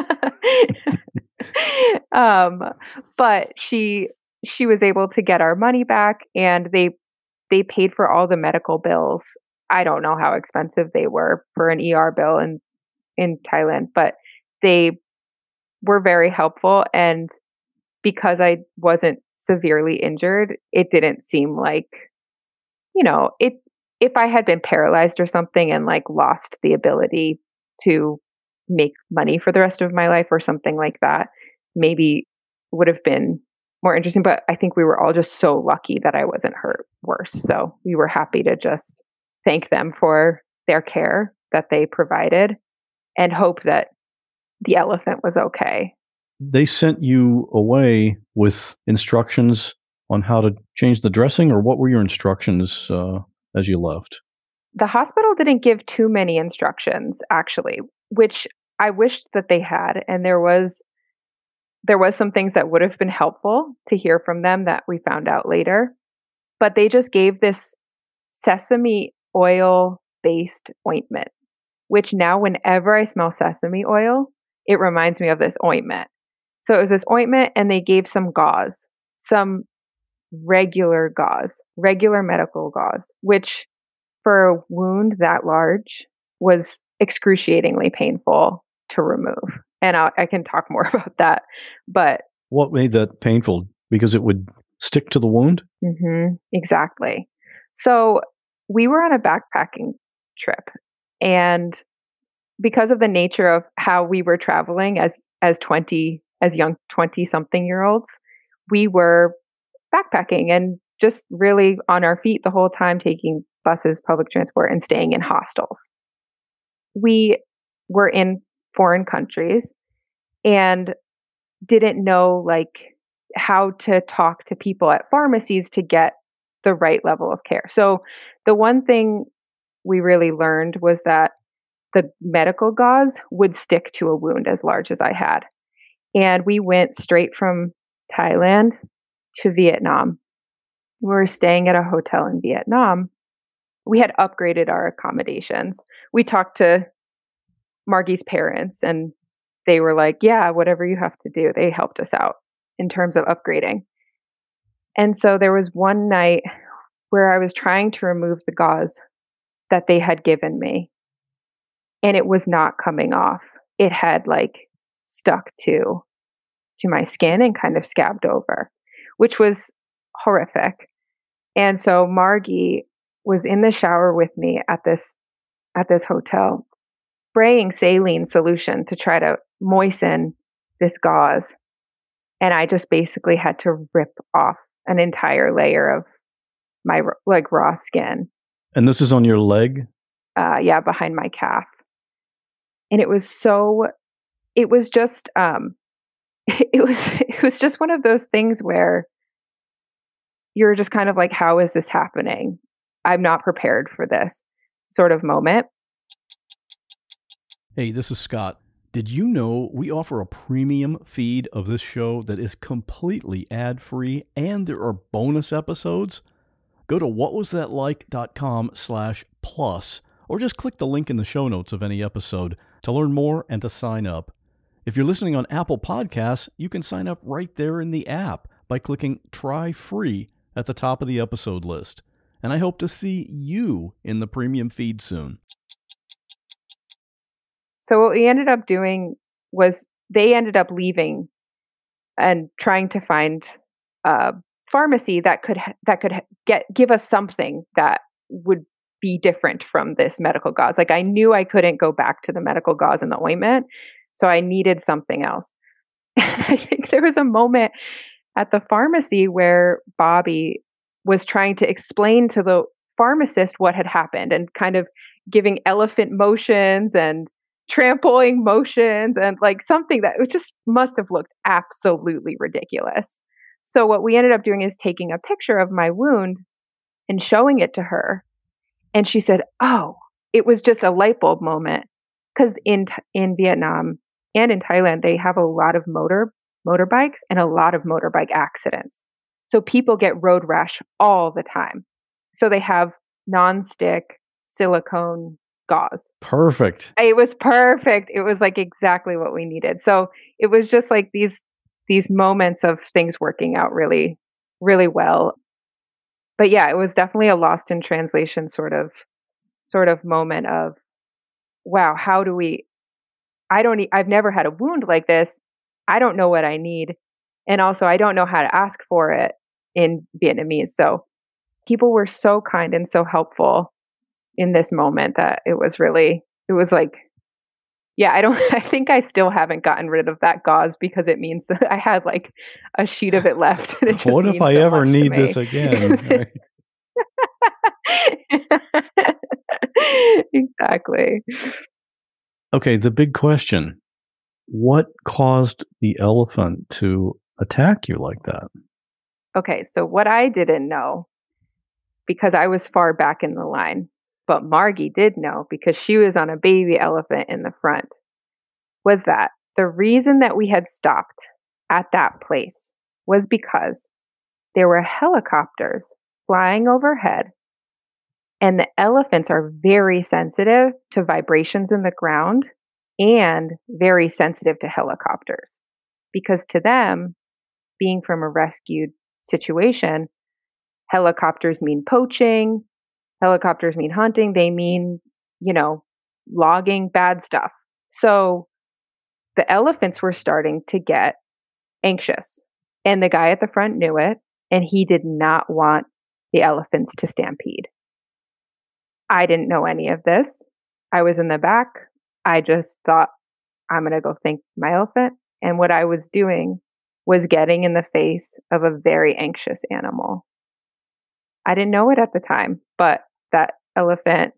But she was able to get our money back, and they paid for all the medical bills. I don't know how expensive they were for an ER bill in Thailand, but they were very helpful. And because I wasn't severely injured, it didn't seem like, you know, if I had been paralyzed or something and like lost the ability to make money for the rest of my life or something like that, maybe would have been more interesting. But I think we were all just so lucky that I wasn't hurt worse. So we were happy to just thank them for their care that they provided and hope that the elephant was okay. They sent you away with instructions on how to change the dressing, or what were your instructions as you left? The hospital didn't give too many instructions, actually, which I wished that they had. And there was some things that would have been helpful to hear from them that we found out later. But they just gave this sesame oil-based ointment, which now whenever I smell sesame oil, it reminds me of this ointment. So it was this ointment, and they gave some gauze, some regular medical gauze, which for a wound that large was excruciatingly painful to remove. And I can talk more about that. But what made that painful? Because it would stick to the wound? Mm-hmm, exactly. So we were on a backpacking trip, and because of the nature of how we were traveling as young 20-something-year-olds, we were backpacking and just really on our feet the whole time, taking buses, public transport, and staying in hostels. We were in foreign countries and didn't know like how to talk to people at pharmacies to get the right level of care. So the one thing we really learned was that the medical gauze would stick to a wound as large as I had. And we went straight from Thailand to Vietnam. We were staying at a hotel in Vietnam. We had upgraded our accommodations. We talked to Margie's parents, and they were like, yeah, whatever you have to do. They helped us out in terms of upgrading. And so there was one night where I was trying to remove the gauze that they had given me, and it was not coming off. It had like stuck to my skin and kind of scabbed over, which was horrific. And so Margie was in the shower with me at this hotel, spraying saline solution to try to moisten this gauze. And I just basically had to rip off an entire layer of my like raw skin. And this is on your leg? Yeah, behind my calf. And it was just it was just one of those things where you're just kind of like, how is this happening? I'm not prepared for this sort of moment. Hey, this is Scott. Did you know we offer a premium feed of this show that is completely ad-free and there are bonus episodes? Go to whatwasthatlike.com/plus or just click the link in the show notes of any episode to learn more and to sign up. If you're listening on Apple Podcasts, you can sign up right there in the app by clicking Try Free at the top of the episode list. And I hope to see you in the premium feed soon. So what we ended up doing was they ended up leaving and trying to find a pharmacy that could give us something that would be different from this medical gauze. Like I knew I couldn't go back to the medical gauze and the ointment, so I needed something else. I think there was a moment at the pharmacy where Bobby was trying to explain to the pharmacist what had happened and kind of giving elephant motions and trampling motions and like something that it just must have looked absolutely ridiculous. So what we ended up doing is taking a picture of my wound and showing it to her. And she said, oh, it was just a light bulb moment. Because in Vietnam and in Thailand, they have a lot of motorbikes and a lot of motorbike accidents. So people get road rash all the time. So they have nonstick silicone gauze. Perfect. It was perfect. It was like exactly what we needed. So it was just like these moments of things working out really, really well. But yeah, it was definitely a lost in translation sort of moment of, wow, how do we, I've never had a wound like this. I don't know what I need. And also I don't know how to ask for it in Vietnamese. So people were so kind and so helpful in this moment that it was like, yeah, I think I still haven't gotten rid of that gauze because it means I had like a sheet of it left. And it just what if I so ever need me. this again? Right? Exactly. Okay, the big question. What caused the elephant to attack you like that? Okay, so what I didn't know, because I was far back in the line, but Margie did know because she was on a baby elephant in the front, was that the reason that we had stopped at that place was because there were helicopters flying overhead, and the elephants are very sensitive to vibrations in the ground and very sensitive to helicopters. Because to them, being from a rescued situation, helicopters mean poaching, helicopters mean hunting, they mean, logging bad stuff. So the elephants were starting to get anxious. And the guy at the front knew it, and he did not want the elephants to stampede. I didn't know any of this. I was in the back. I just thought, I'm going to go thank my elephant. And what I was doing was getting in the face of a very anxious animal. I didn't know it at the time, but that elephant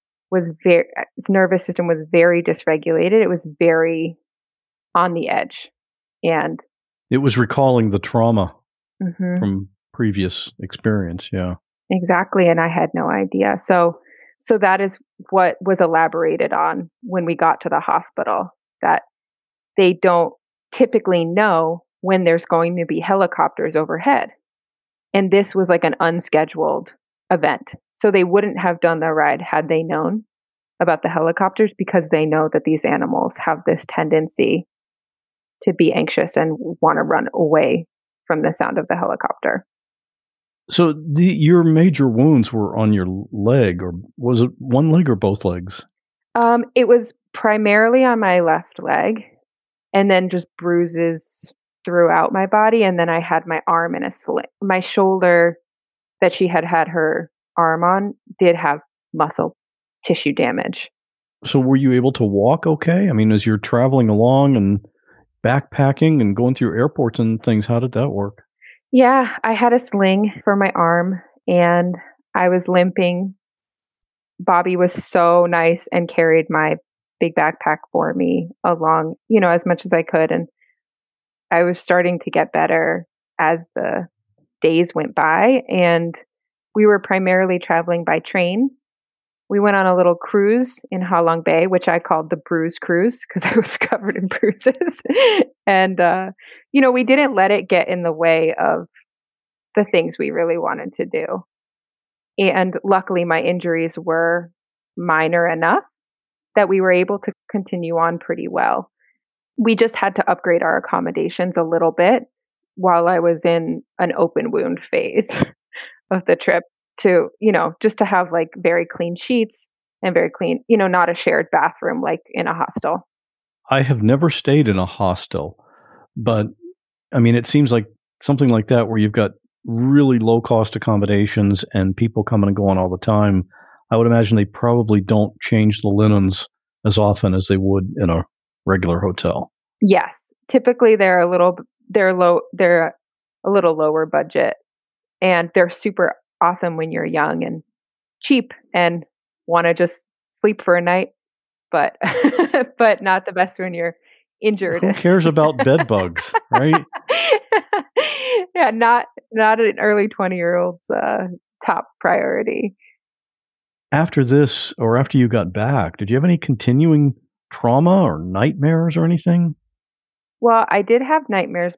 its nervous system was very dysregulated. It was very on the edge. And it was recalling the trauma from previous experience. Yeah, exactly. And I had no idea. So that is what was elaborated on when we got to the hospital, that they don't typically know when there's going to be helicopters overhead. And this was like an unscheduled event. So they wouldn't have done the ride had they known about the helicopters, because they know that these animals have this tendency to be anxious and want to run away from the sound of the helicopter. So your major wounds were on your leg, or was it one leg or both legs? It was primarily on my left leg, and then just bruises throughout my body. And then I had my arm in a sling, my shoulder. that she had her arm on did have muscle tissue damage. So were you able to walk okay? I mean, as you're traveling along and backpacking and going through airports and things, how did that work? Yeah, I had a sling for my arm and I was limping. Bobby was so nice and carried my big backpack for me along, as much as I could. And I was starting to get better as the days went by. And we were primarily traveling by train. We went on a little cruise in Ha Long Bay, which I called the Bruise Cruise because I was covered in bruises. And, we didn't let it get in the way of the things we really wanted to do. And luckily, my injuries were minor enough that we were able to continue on pretty well. We just had to upgrade our accommodations a little bit while I was in an open wound phase of the trip to, just to have like very clean sheets and very clean, not a shared bathroom like in a hostel. I have never stayed in a hostel, but I mean, it seems like something like that where you've got really low cost accommodations and people coming and going all the time. I would imagine they probably don't change the linens as often as they would in a regular hotel. Yes, typically they're a little lower budget, and they're super awesome when you're young and cheap and want to just sleep for a night, but but not the best when you're injured. Who cares about bed bugs, right? Yeah, not an early 20-year-old's top priority. After this, or after you got back, did you have any continuing trauma or nightmares or anything? Well, I did have nightmares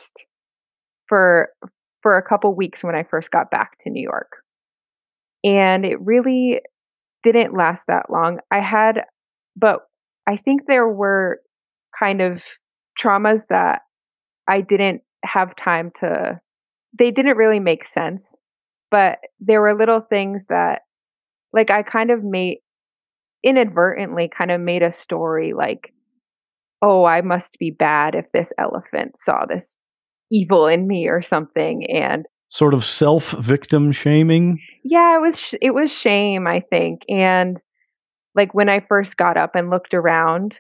for a couple weeks when I first got back to New York. And it really didn't last that long. But I think there were kind of traumas that I didn't have time they didn't really make sense. But there were little things that, like, I kind of inadvertently made a story like, oh, I must be bad if this elephant saw this evil in me or something. And sort of self-victim shaming. Yeah, it was shame, I think. And like when I first got up and looked around,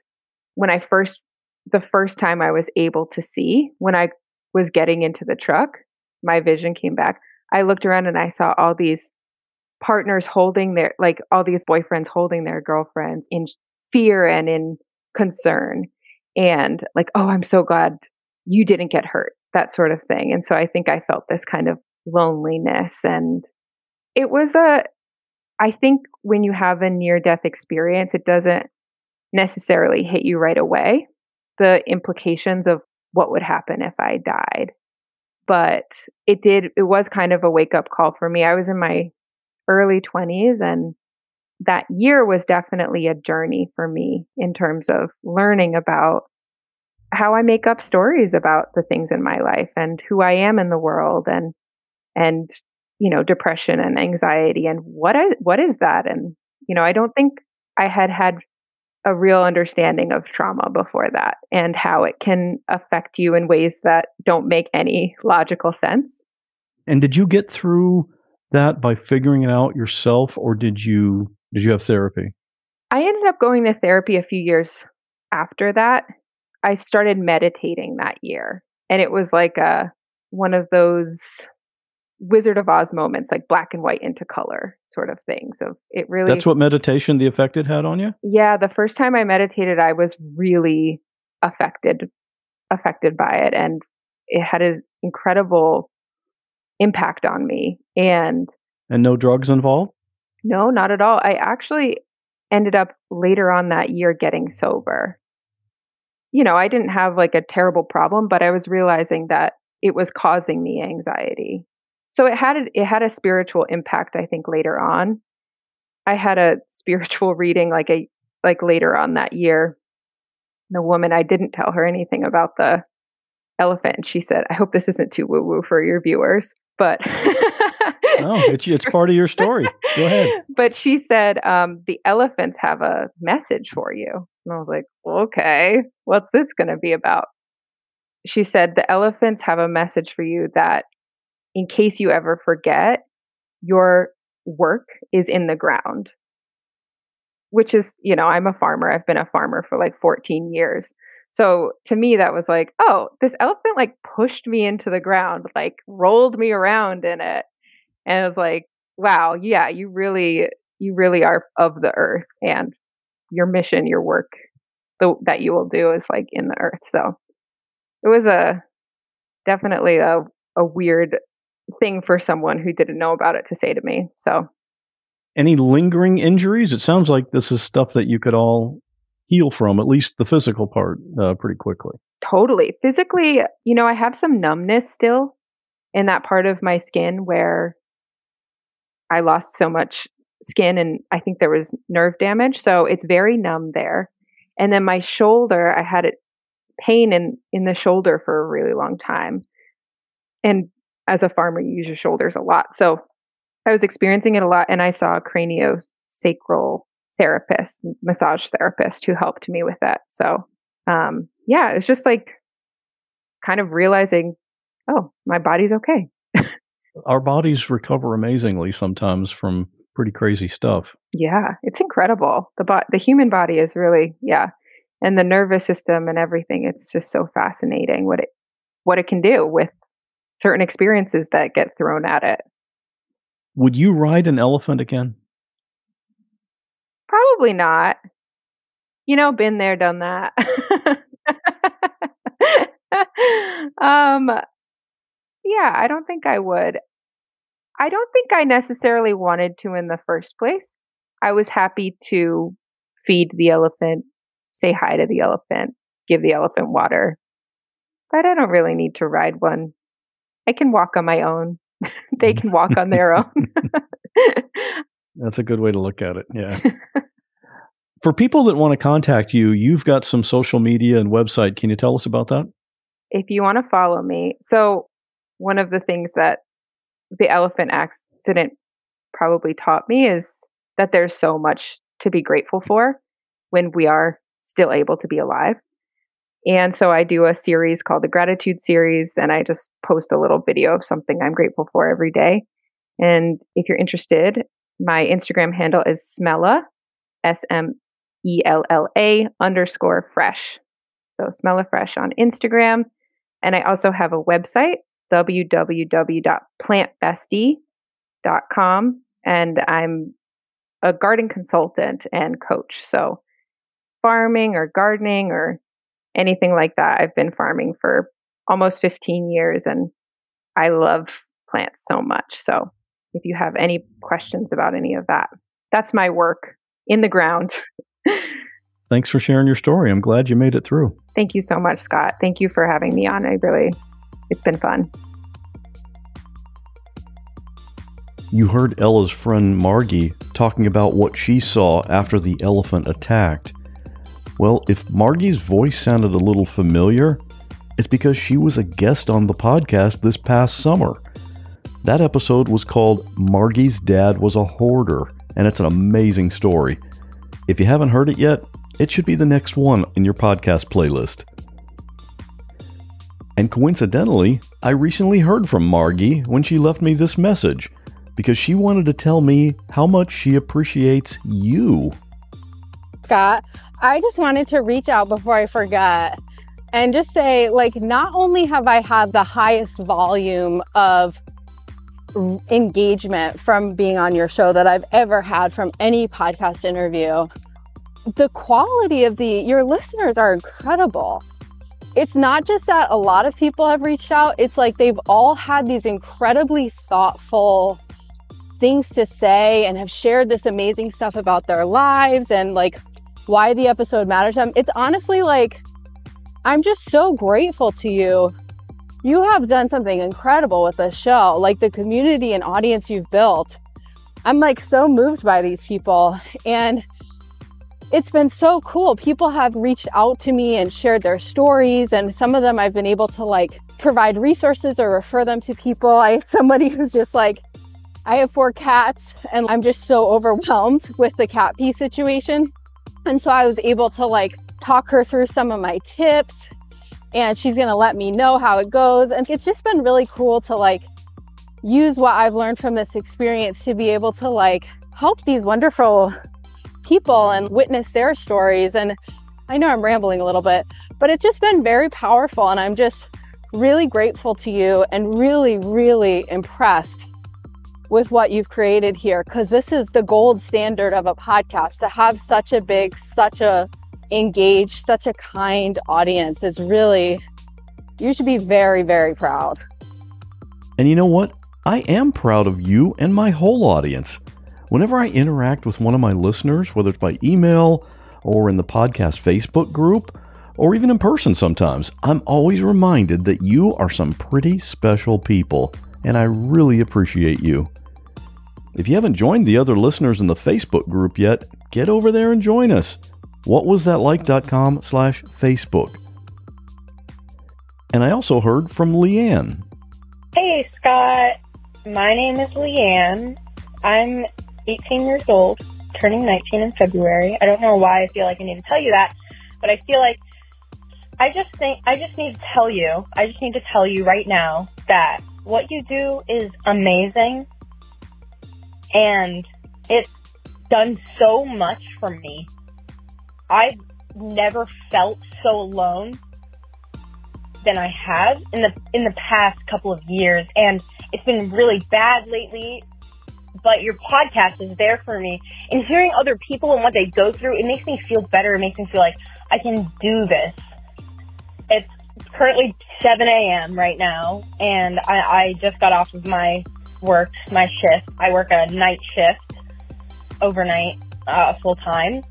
the first time I was able to see, when I was getting into the truck, my vision came back. I looked around and I saw all these partners all these boyfriends holding their girlfriends in fear and in concern. And like, oh, I'm so glad you didn't get hurt, that sort of thing. And so I think I felt this kind of loneliness. And it was I think when you have a near-death experience, it doesn't necessarily hit you right away, the implications of what would happen if I died. But it was kind of a wake-up call for me. I was in my early 20s, and that year was definitely a journey for me in terms of learning about how I make up stories about the things in my life and who I am in the world, and depression and anxiety and what is that? And I don't think I had a real understanding of trauma before that and how it can affect you in ways that don't make any logical sense. And did you get through that by figuring it out yourself, or did you have therapy? I ended up going to therapy a few years after that. I started meditating that year, and it was like one of those Wizard of Oz moments, like black and white into color sort of things. So it really... That's what meditation, the effect it had on you? Yeah, the first time I meditated, I was really affected by it, and it had an incredible impact on me. And no drugs involved? No, not at all. I actually ended up later on that year getting sober. I didn't have like a terrible problem, but I was realizing that it was causing me anxiety. So it had a spiritual impact, I think, later on. I had a spiritual reading like later on that year. The woman, I didn't tell her anything about the elephant, and she said, "I hope this isn't too woo-woo for your viewers." But no, it's part of your story. Go ahead. But she said, the elephants have a message for you. And I was like, okay, what's this going to be about? She said, the elephants have a message for you that in case you ever forget, your work is in the ground, which is, I'm a farmer. I've been a farmer for like 14 years. So to me, that was like, oh, this elephant like pushed me into the ground, like rolled me around in it. And I was like, wow, yeah, you really are of the earth, and your mission, your work that you will do is like in the earth. So it was definitely a weird thing for someone who didn't know about it to say to me. So any lingering injuries? It sounds like this is stuff that you could all heal from, at least the physical part, pretty quickly. Totally. Physically, I have some numbness still in that part of my skin where I lost so much skin, and I think there was nerve damage. So it's very numb there. And then my shoulder, I had pain in the shoulder for a really long time. And as a farmer, you use your shoulders a lot. So I was experiencing it a lot, and I saw a craniosacral therapist, massage therapist, who helped me with that. So yeah, it's just like kind of realizing, oh, my body's okay. Our bodies recover amazingly sometimes from pretty crazy stuff. Yeah, it's incredible. The human body is really, and the nervous system and everything. It's just so fascinating what it can do with certain experiences that get thrown at it. Would you ride an elephant again? Probably not. Been there, done that. Yeah, I don't think I would. I don't think I necessarily wanted to in the first place. I was happy to feed the elephant, say hi to the elephant, give the elephant water. But I don't really need to ride one. I can walk on my own. They can walk on their own. That's a good way to look at it. Yeah. For people that want to contact you, you've got some social media and website. Can you tell us about that? If you want to follow me. So one of the things that the elephant accident probably taught me is that there's so much to be grateful for when we are still able to be alive. And so I do a series called the Gratitude Series, and I just post a little video of something I'm grateful for every day. And if you're interested, my Instagram handle is Smella, SMELLA_fresh. So Smella Fresh on Instagram. And I also have a website, www.plantbestie.com. And I'm a garden consultant and coach. So farming or gardening or anything like that. I've been farming for almost 15 years, and I love plants so much. So if you have any questions about any of that, that's my work in the ground. Thanks for sharing your story. I'm glad you made it through. Thank you so much, Scott. Thank you for having me on. It's been fun. You heard Ella's friend Margie talking about what she saw after the elephant attacked. Well, if Margie's voice sounded a little familiar, it's because she was a guest on the podcast this past summer. That episode was called Margie's Dad Was a Hoarder, and it's an amazing story. If you haven't heard it yet, it should be the next one in your podcast playlist. And coincidentally, I recently heard from Margie when she left me this message, because she wanted to tell me how much she appreciates you. Scott, I just wanted to reach out before I forget and just say, not only have I had the highest volume of engagement from being on your show that I've ever had from any podcast interview, the quality of your listeners are incredible. It's not just that a lot of people have reached out. It's like they've all had these incredibly thoughtful things to say and have shared this amazing stuff about their lives and why the episode matters to them. It's honestly I'm just so grateful to you. You have done something incredible with the show, the community and audience you've built. I'm so moved by these people, and it's been so cool. People have reached out to me and shared their stories, and some of them I've been able to provide resources or refer them to people. I had somebody who's just I have 4 cats and I'm just so overwhelmed with the cat pee situation. And so I was able to talk her through some of my tips, and she's going to let me know how it goes. And it's just been really cool to use what I've learned from this experience to be able to like help these wonderful people and witness their stories. And I know I'm rambling a little bit, but it's just been very powerful. And I'm just really grateful to you and really, really impressed with what you've created here, because this is the gold standard of a podcast. To have such a big, such a engaged, such a kind audience is really, you should be very, very proud. And you know what? I am proud of you and my whole audience. Whenever I interact with one of my listeners, whether it's by email or in the podcast Facebook group, or even in person sometimes, I'm always reminded that you are some pretty special people, and I really appreciate you. If you haven't joined the other listeners in the Facebook group yet, get over there and join us. whatwasthatlike.com/Facebook. And I also heard from Leanne. Hey, Scott. My name is Leanne. I'm 18 years old, turning 19 in February. I don't know why I feel like I need to tell you that, but I feel like I just need to tell you right now that what you do is amazing, and it's done so much for me. I've never felt so alone than I have in the past couple of years, and it's been really bad lately, but your podcast is there for me. And hearing other people and what they go through, it makes me feel better. It makes me feel like I can do this. It's currently 7 a.m. right now, and I just got off of my shift. I work a night shift, overnight, full time.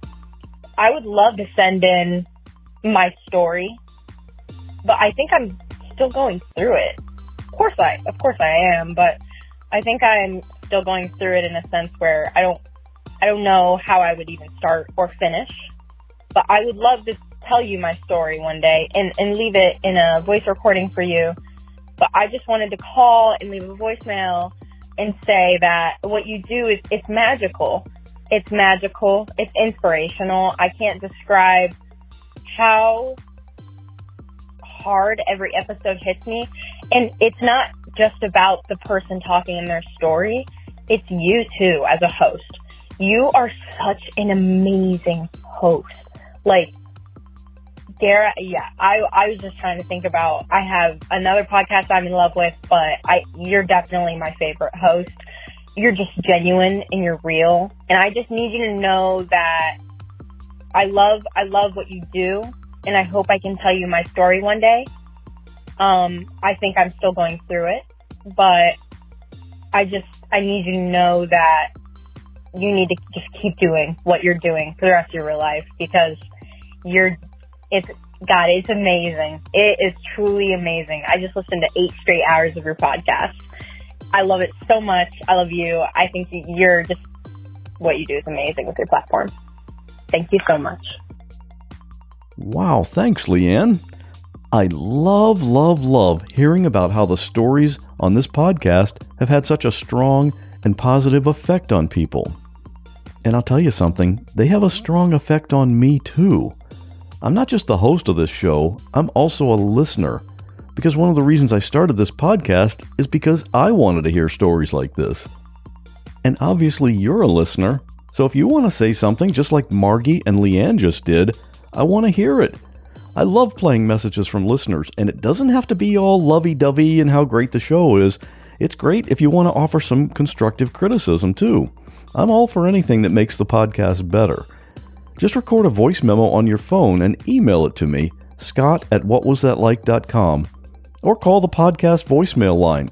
I would love to send in my story, but I think I'm still going through it. Of course I am, but I think I'm still going through it in a sense where I don't know how I would even start or finish. But I would love to tell you my story one day and leave it in a voice recording for you. But I just wanted to call and leave a voicemail and say that what you do is, it's magical. It's magical. It's inspirational. I can't describe how hard every episode hits me. And it's not just about the person talking in their story. It's you too as a host. You are such an amazing host. Like, Dara, I was just trying to think about, I have another podcast I'm in love with, but you're definitely my favorite host. You're just genuine and you're real. And I just need you to know that I love what you do, and I hope I can tell you my story one day. I think I'm still going through it, but I need you to know that you need to just keep doing what you're doing for the rest of your real life, because it's amazing. It is truly amazing. I just listened to 8 straight hours of your podcast. I love it so much. I love you. I think what you do is amazing with your platform. Thank you so much. Wow, thanks, Leanne. I love hearing about how the stories on this podcast have had such a strong and positive effect on people. And I'll tell you something, they have a strong effect on me too. I'm not just the host of this show, I'm also a listener. Because one of the reasons I started this podcast is because I wanted to hear stories like this. And obviously you're a listener, so if you want to say something just like Margie and Leanne just did, I want to hear it. I love playing messages from listeners, and it doesn't have to be all lovey-dovey and how great the show is. It's great if you want to offer some constructive criticism too. I'm all for anything that makes the podcast better. Just record a voice memo on your phone and email it to me, scott@whatwasthatlike.com, or call the podcast voicemail line,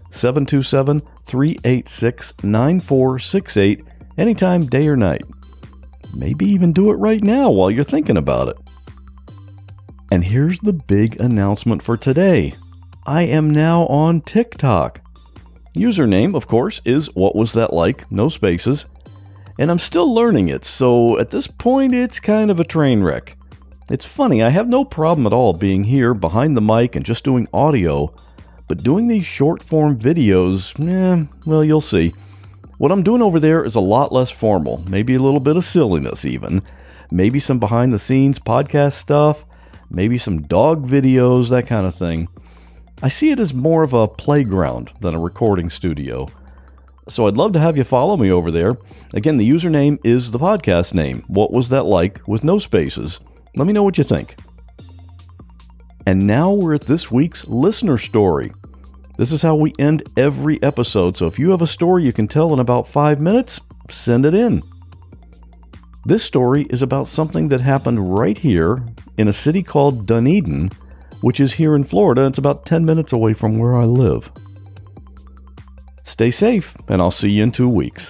727-386-9468, anytime, day or night. Maybe even do it right now while you're thinking about it. And here's the big announcement for today. I am now on TikTok. Username, of course, is What Was That Like? No spaces. And I'm still learning it, so at this point it's kind of a train wreck. It's funny, I have no problem at all being here behind the mic and just doing audio, but doing these short form videos, well, you'll see. What I'm doing over there is a lot less formal, maybe a little bit of silliness even, maybe some behind the scenes podcast stuff, maybe some dog videos, that kind of thing. I see it as more of a playground than a recording studio. So I'd love to have you follow me over there. Again, the username is the podcast name. What was that like with no spaces? Let me know what you think. And now we're at this week's listener story. This is how we end every episode, so if you have a story you can tell in about 5 minutes, send it in. This story is about something that happened right here in a city called Dunedin, which is here in Florida. It's about 10 minutes away from where I live. Stay safe, and I'll see you in 2 weeks.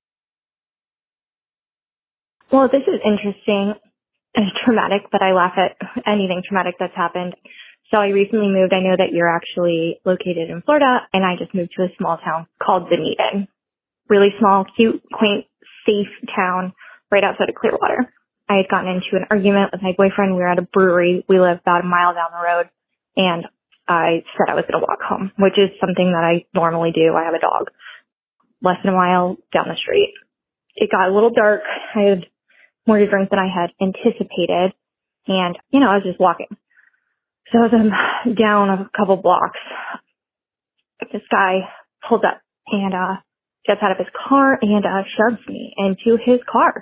Well, this is interesting and traumatic, but I laugh at anything traumatic that's happened. So I recently moved. I know that you're actually located in Florida, and I just moved to a small town called Dunedin. Really small, cute, quaint, safe town right outside of Clearwater. I had gotten into an argument with my boyfriend. We were at a brewery. We live about a mile down the road, and I said I was going to walk home, which is something that I normally do. I have a dog. Less than a mile down the street. It got a little dark. I had more to drink than I had anticipated, and, I was just walking. So as I'm down a couple blocks, this guy pulls up and gets out of his car and shoves me into his car.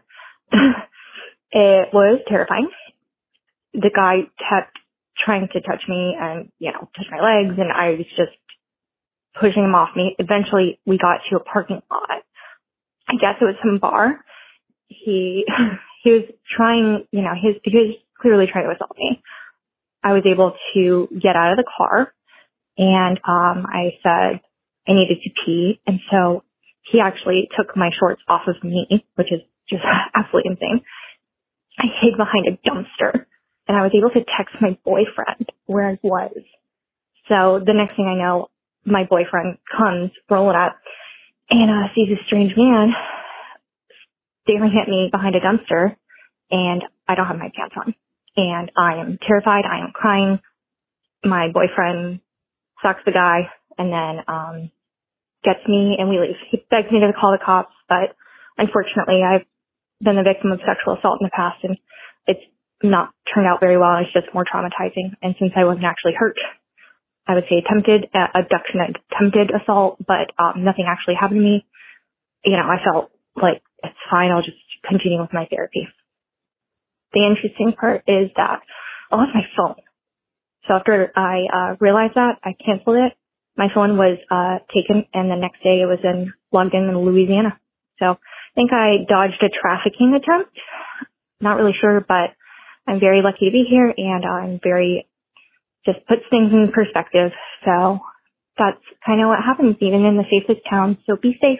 It was terrifying. The guy kept trying to touch me and, touch my legs, and I was just pushing him off me. Eventually, we got to a parking lot. I guess it was some bar. He was trying, he was clearly trying to assault me. I was able to get out of the car, and I said I needed to pee, and so he actually took my shorts off of me, which is just absolutely insane. I hid behind a dumpster, and I was able to text my boyfriend where I was. So the next thing I know, my boyfriend comes rolling up and sees a strange man staring at me behind a dumpster, and I don't have my pants on. And I am terrified. I am crying. My boyfriend sucks the guy and then gets me, and we leave. He begs me to call the cops, but unfortunately I've been the victim of sexual assault in the past, and it's not turned out very well. It's just more traumatizing. And since I wasn't actually hurt, I would say attempted abduction, attempted assault, but nothing actually happened to me. I felt like it's fine. I'll just continue with my therapy. The interesting part is that I lost my phone. So after I realized that, I canceled it. My phone was taken, and the next day it was logged in Louisiana. So I think I dodged a trafficking attempt. Not really sure, but I'm very lucky to be here, and I'm just puts things in perspective. So that's kind of what happens even in the safest town. So be safe.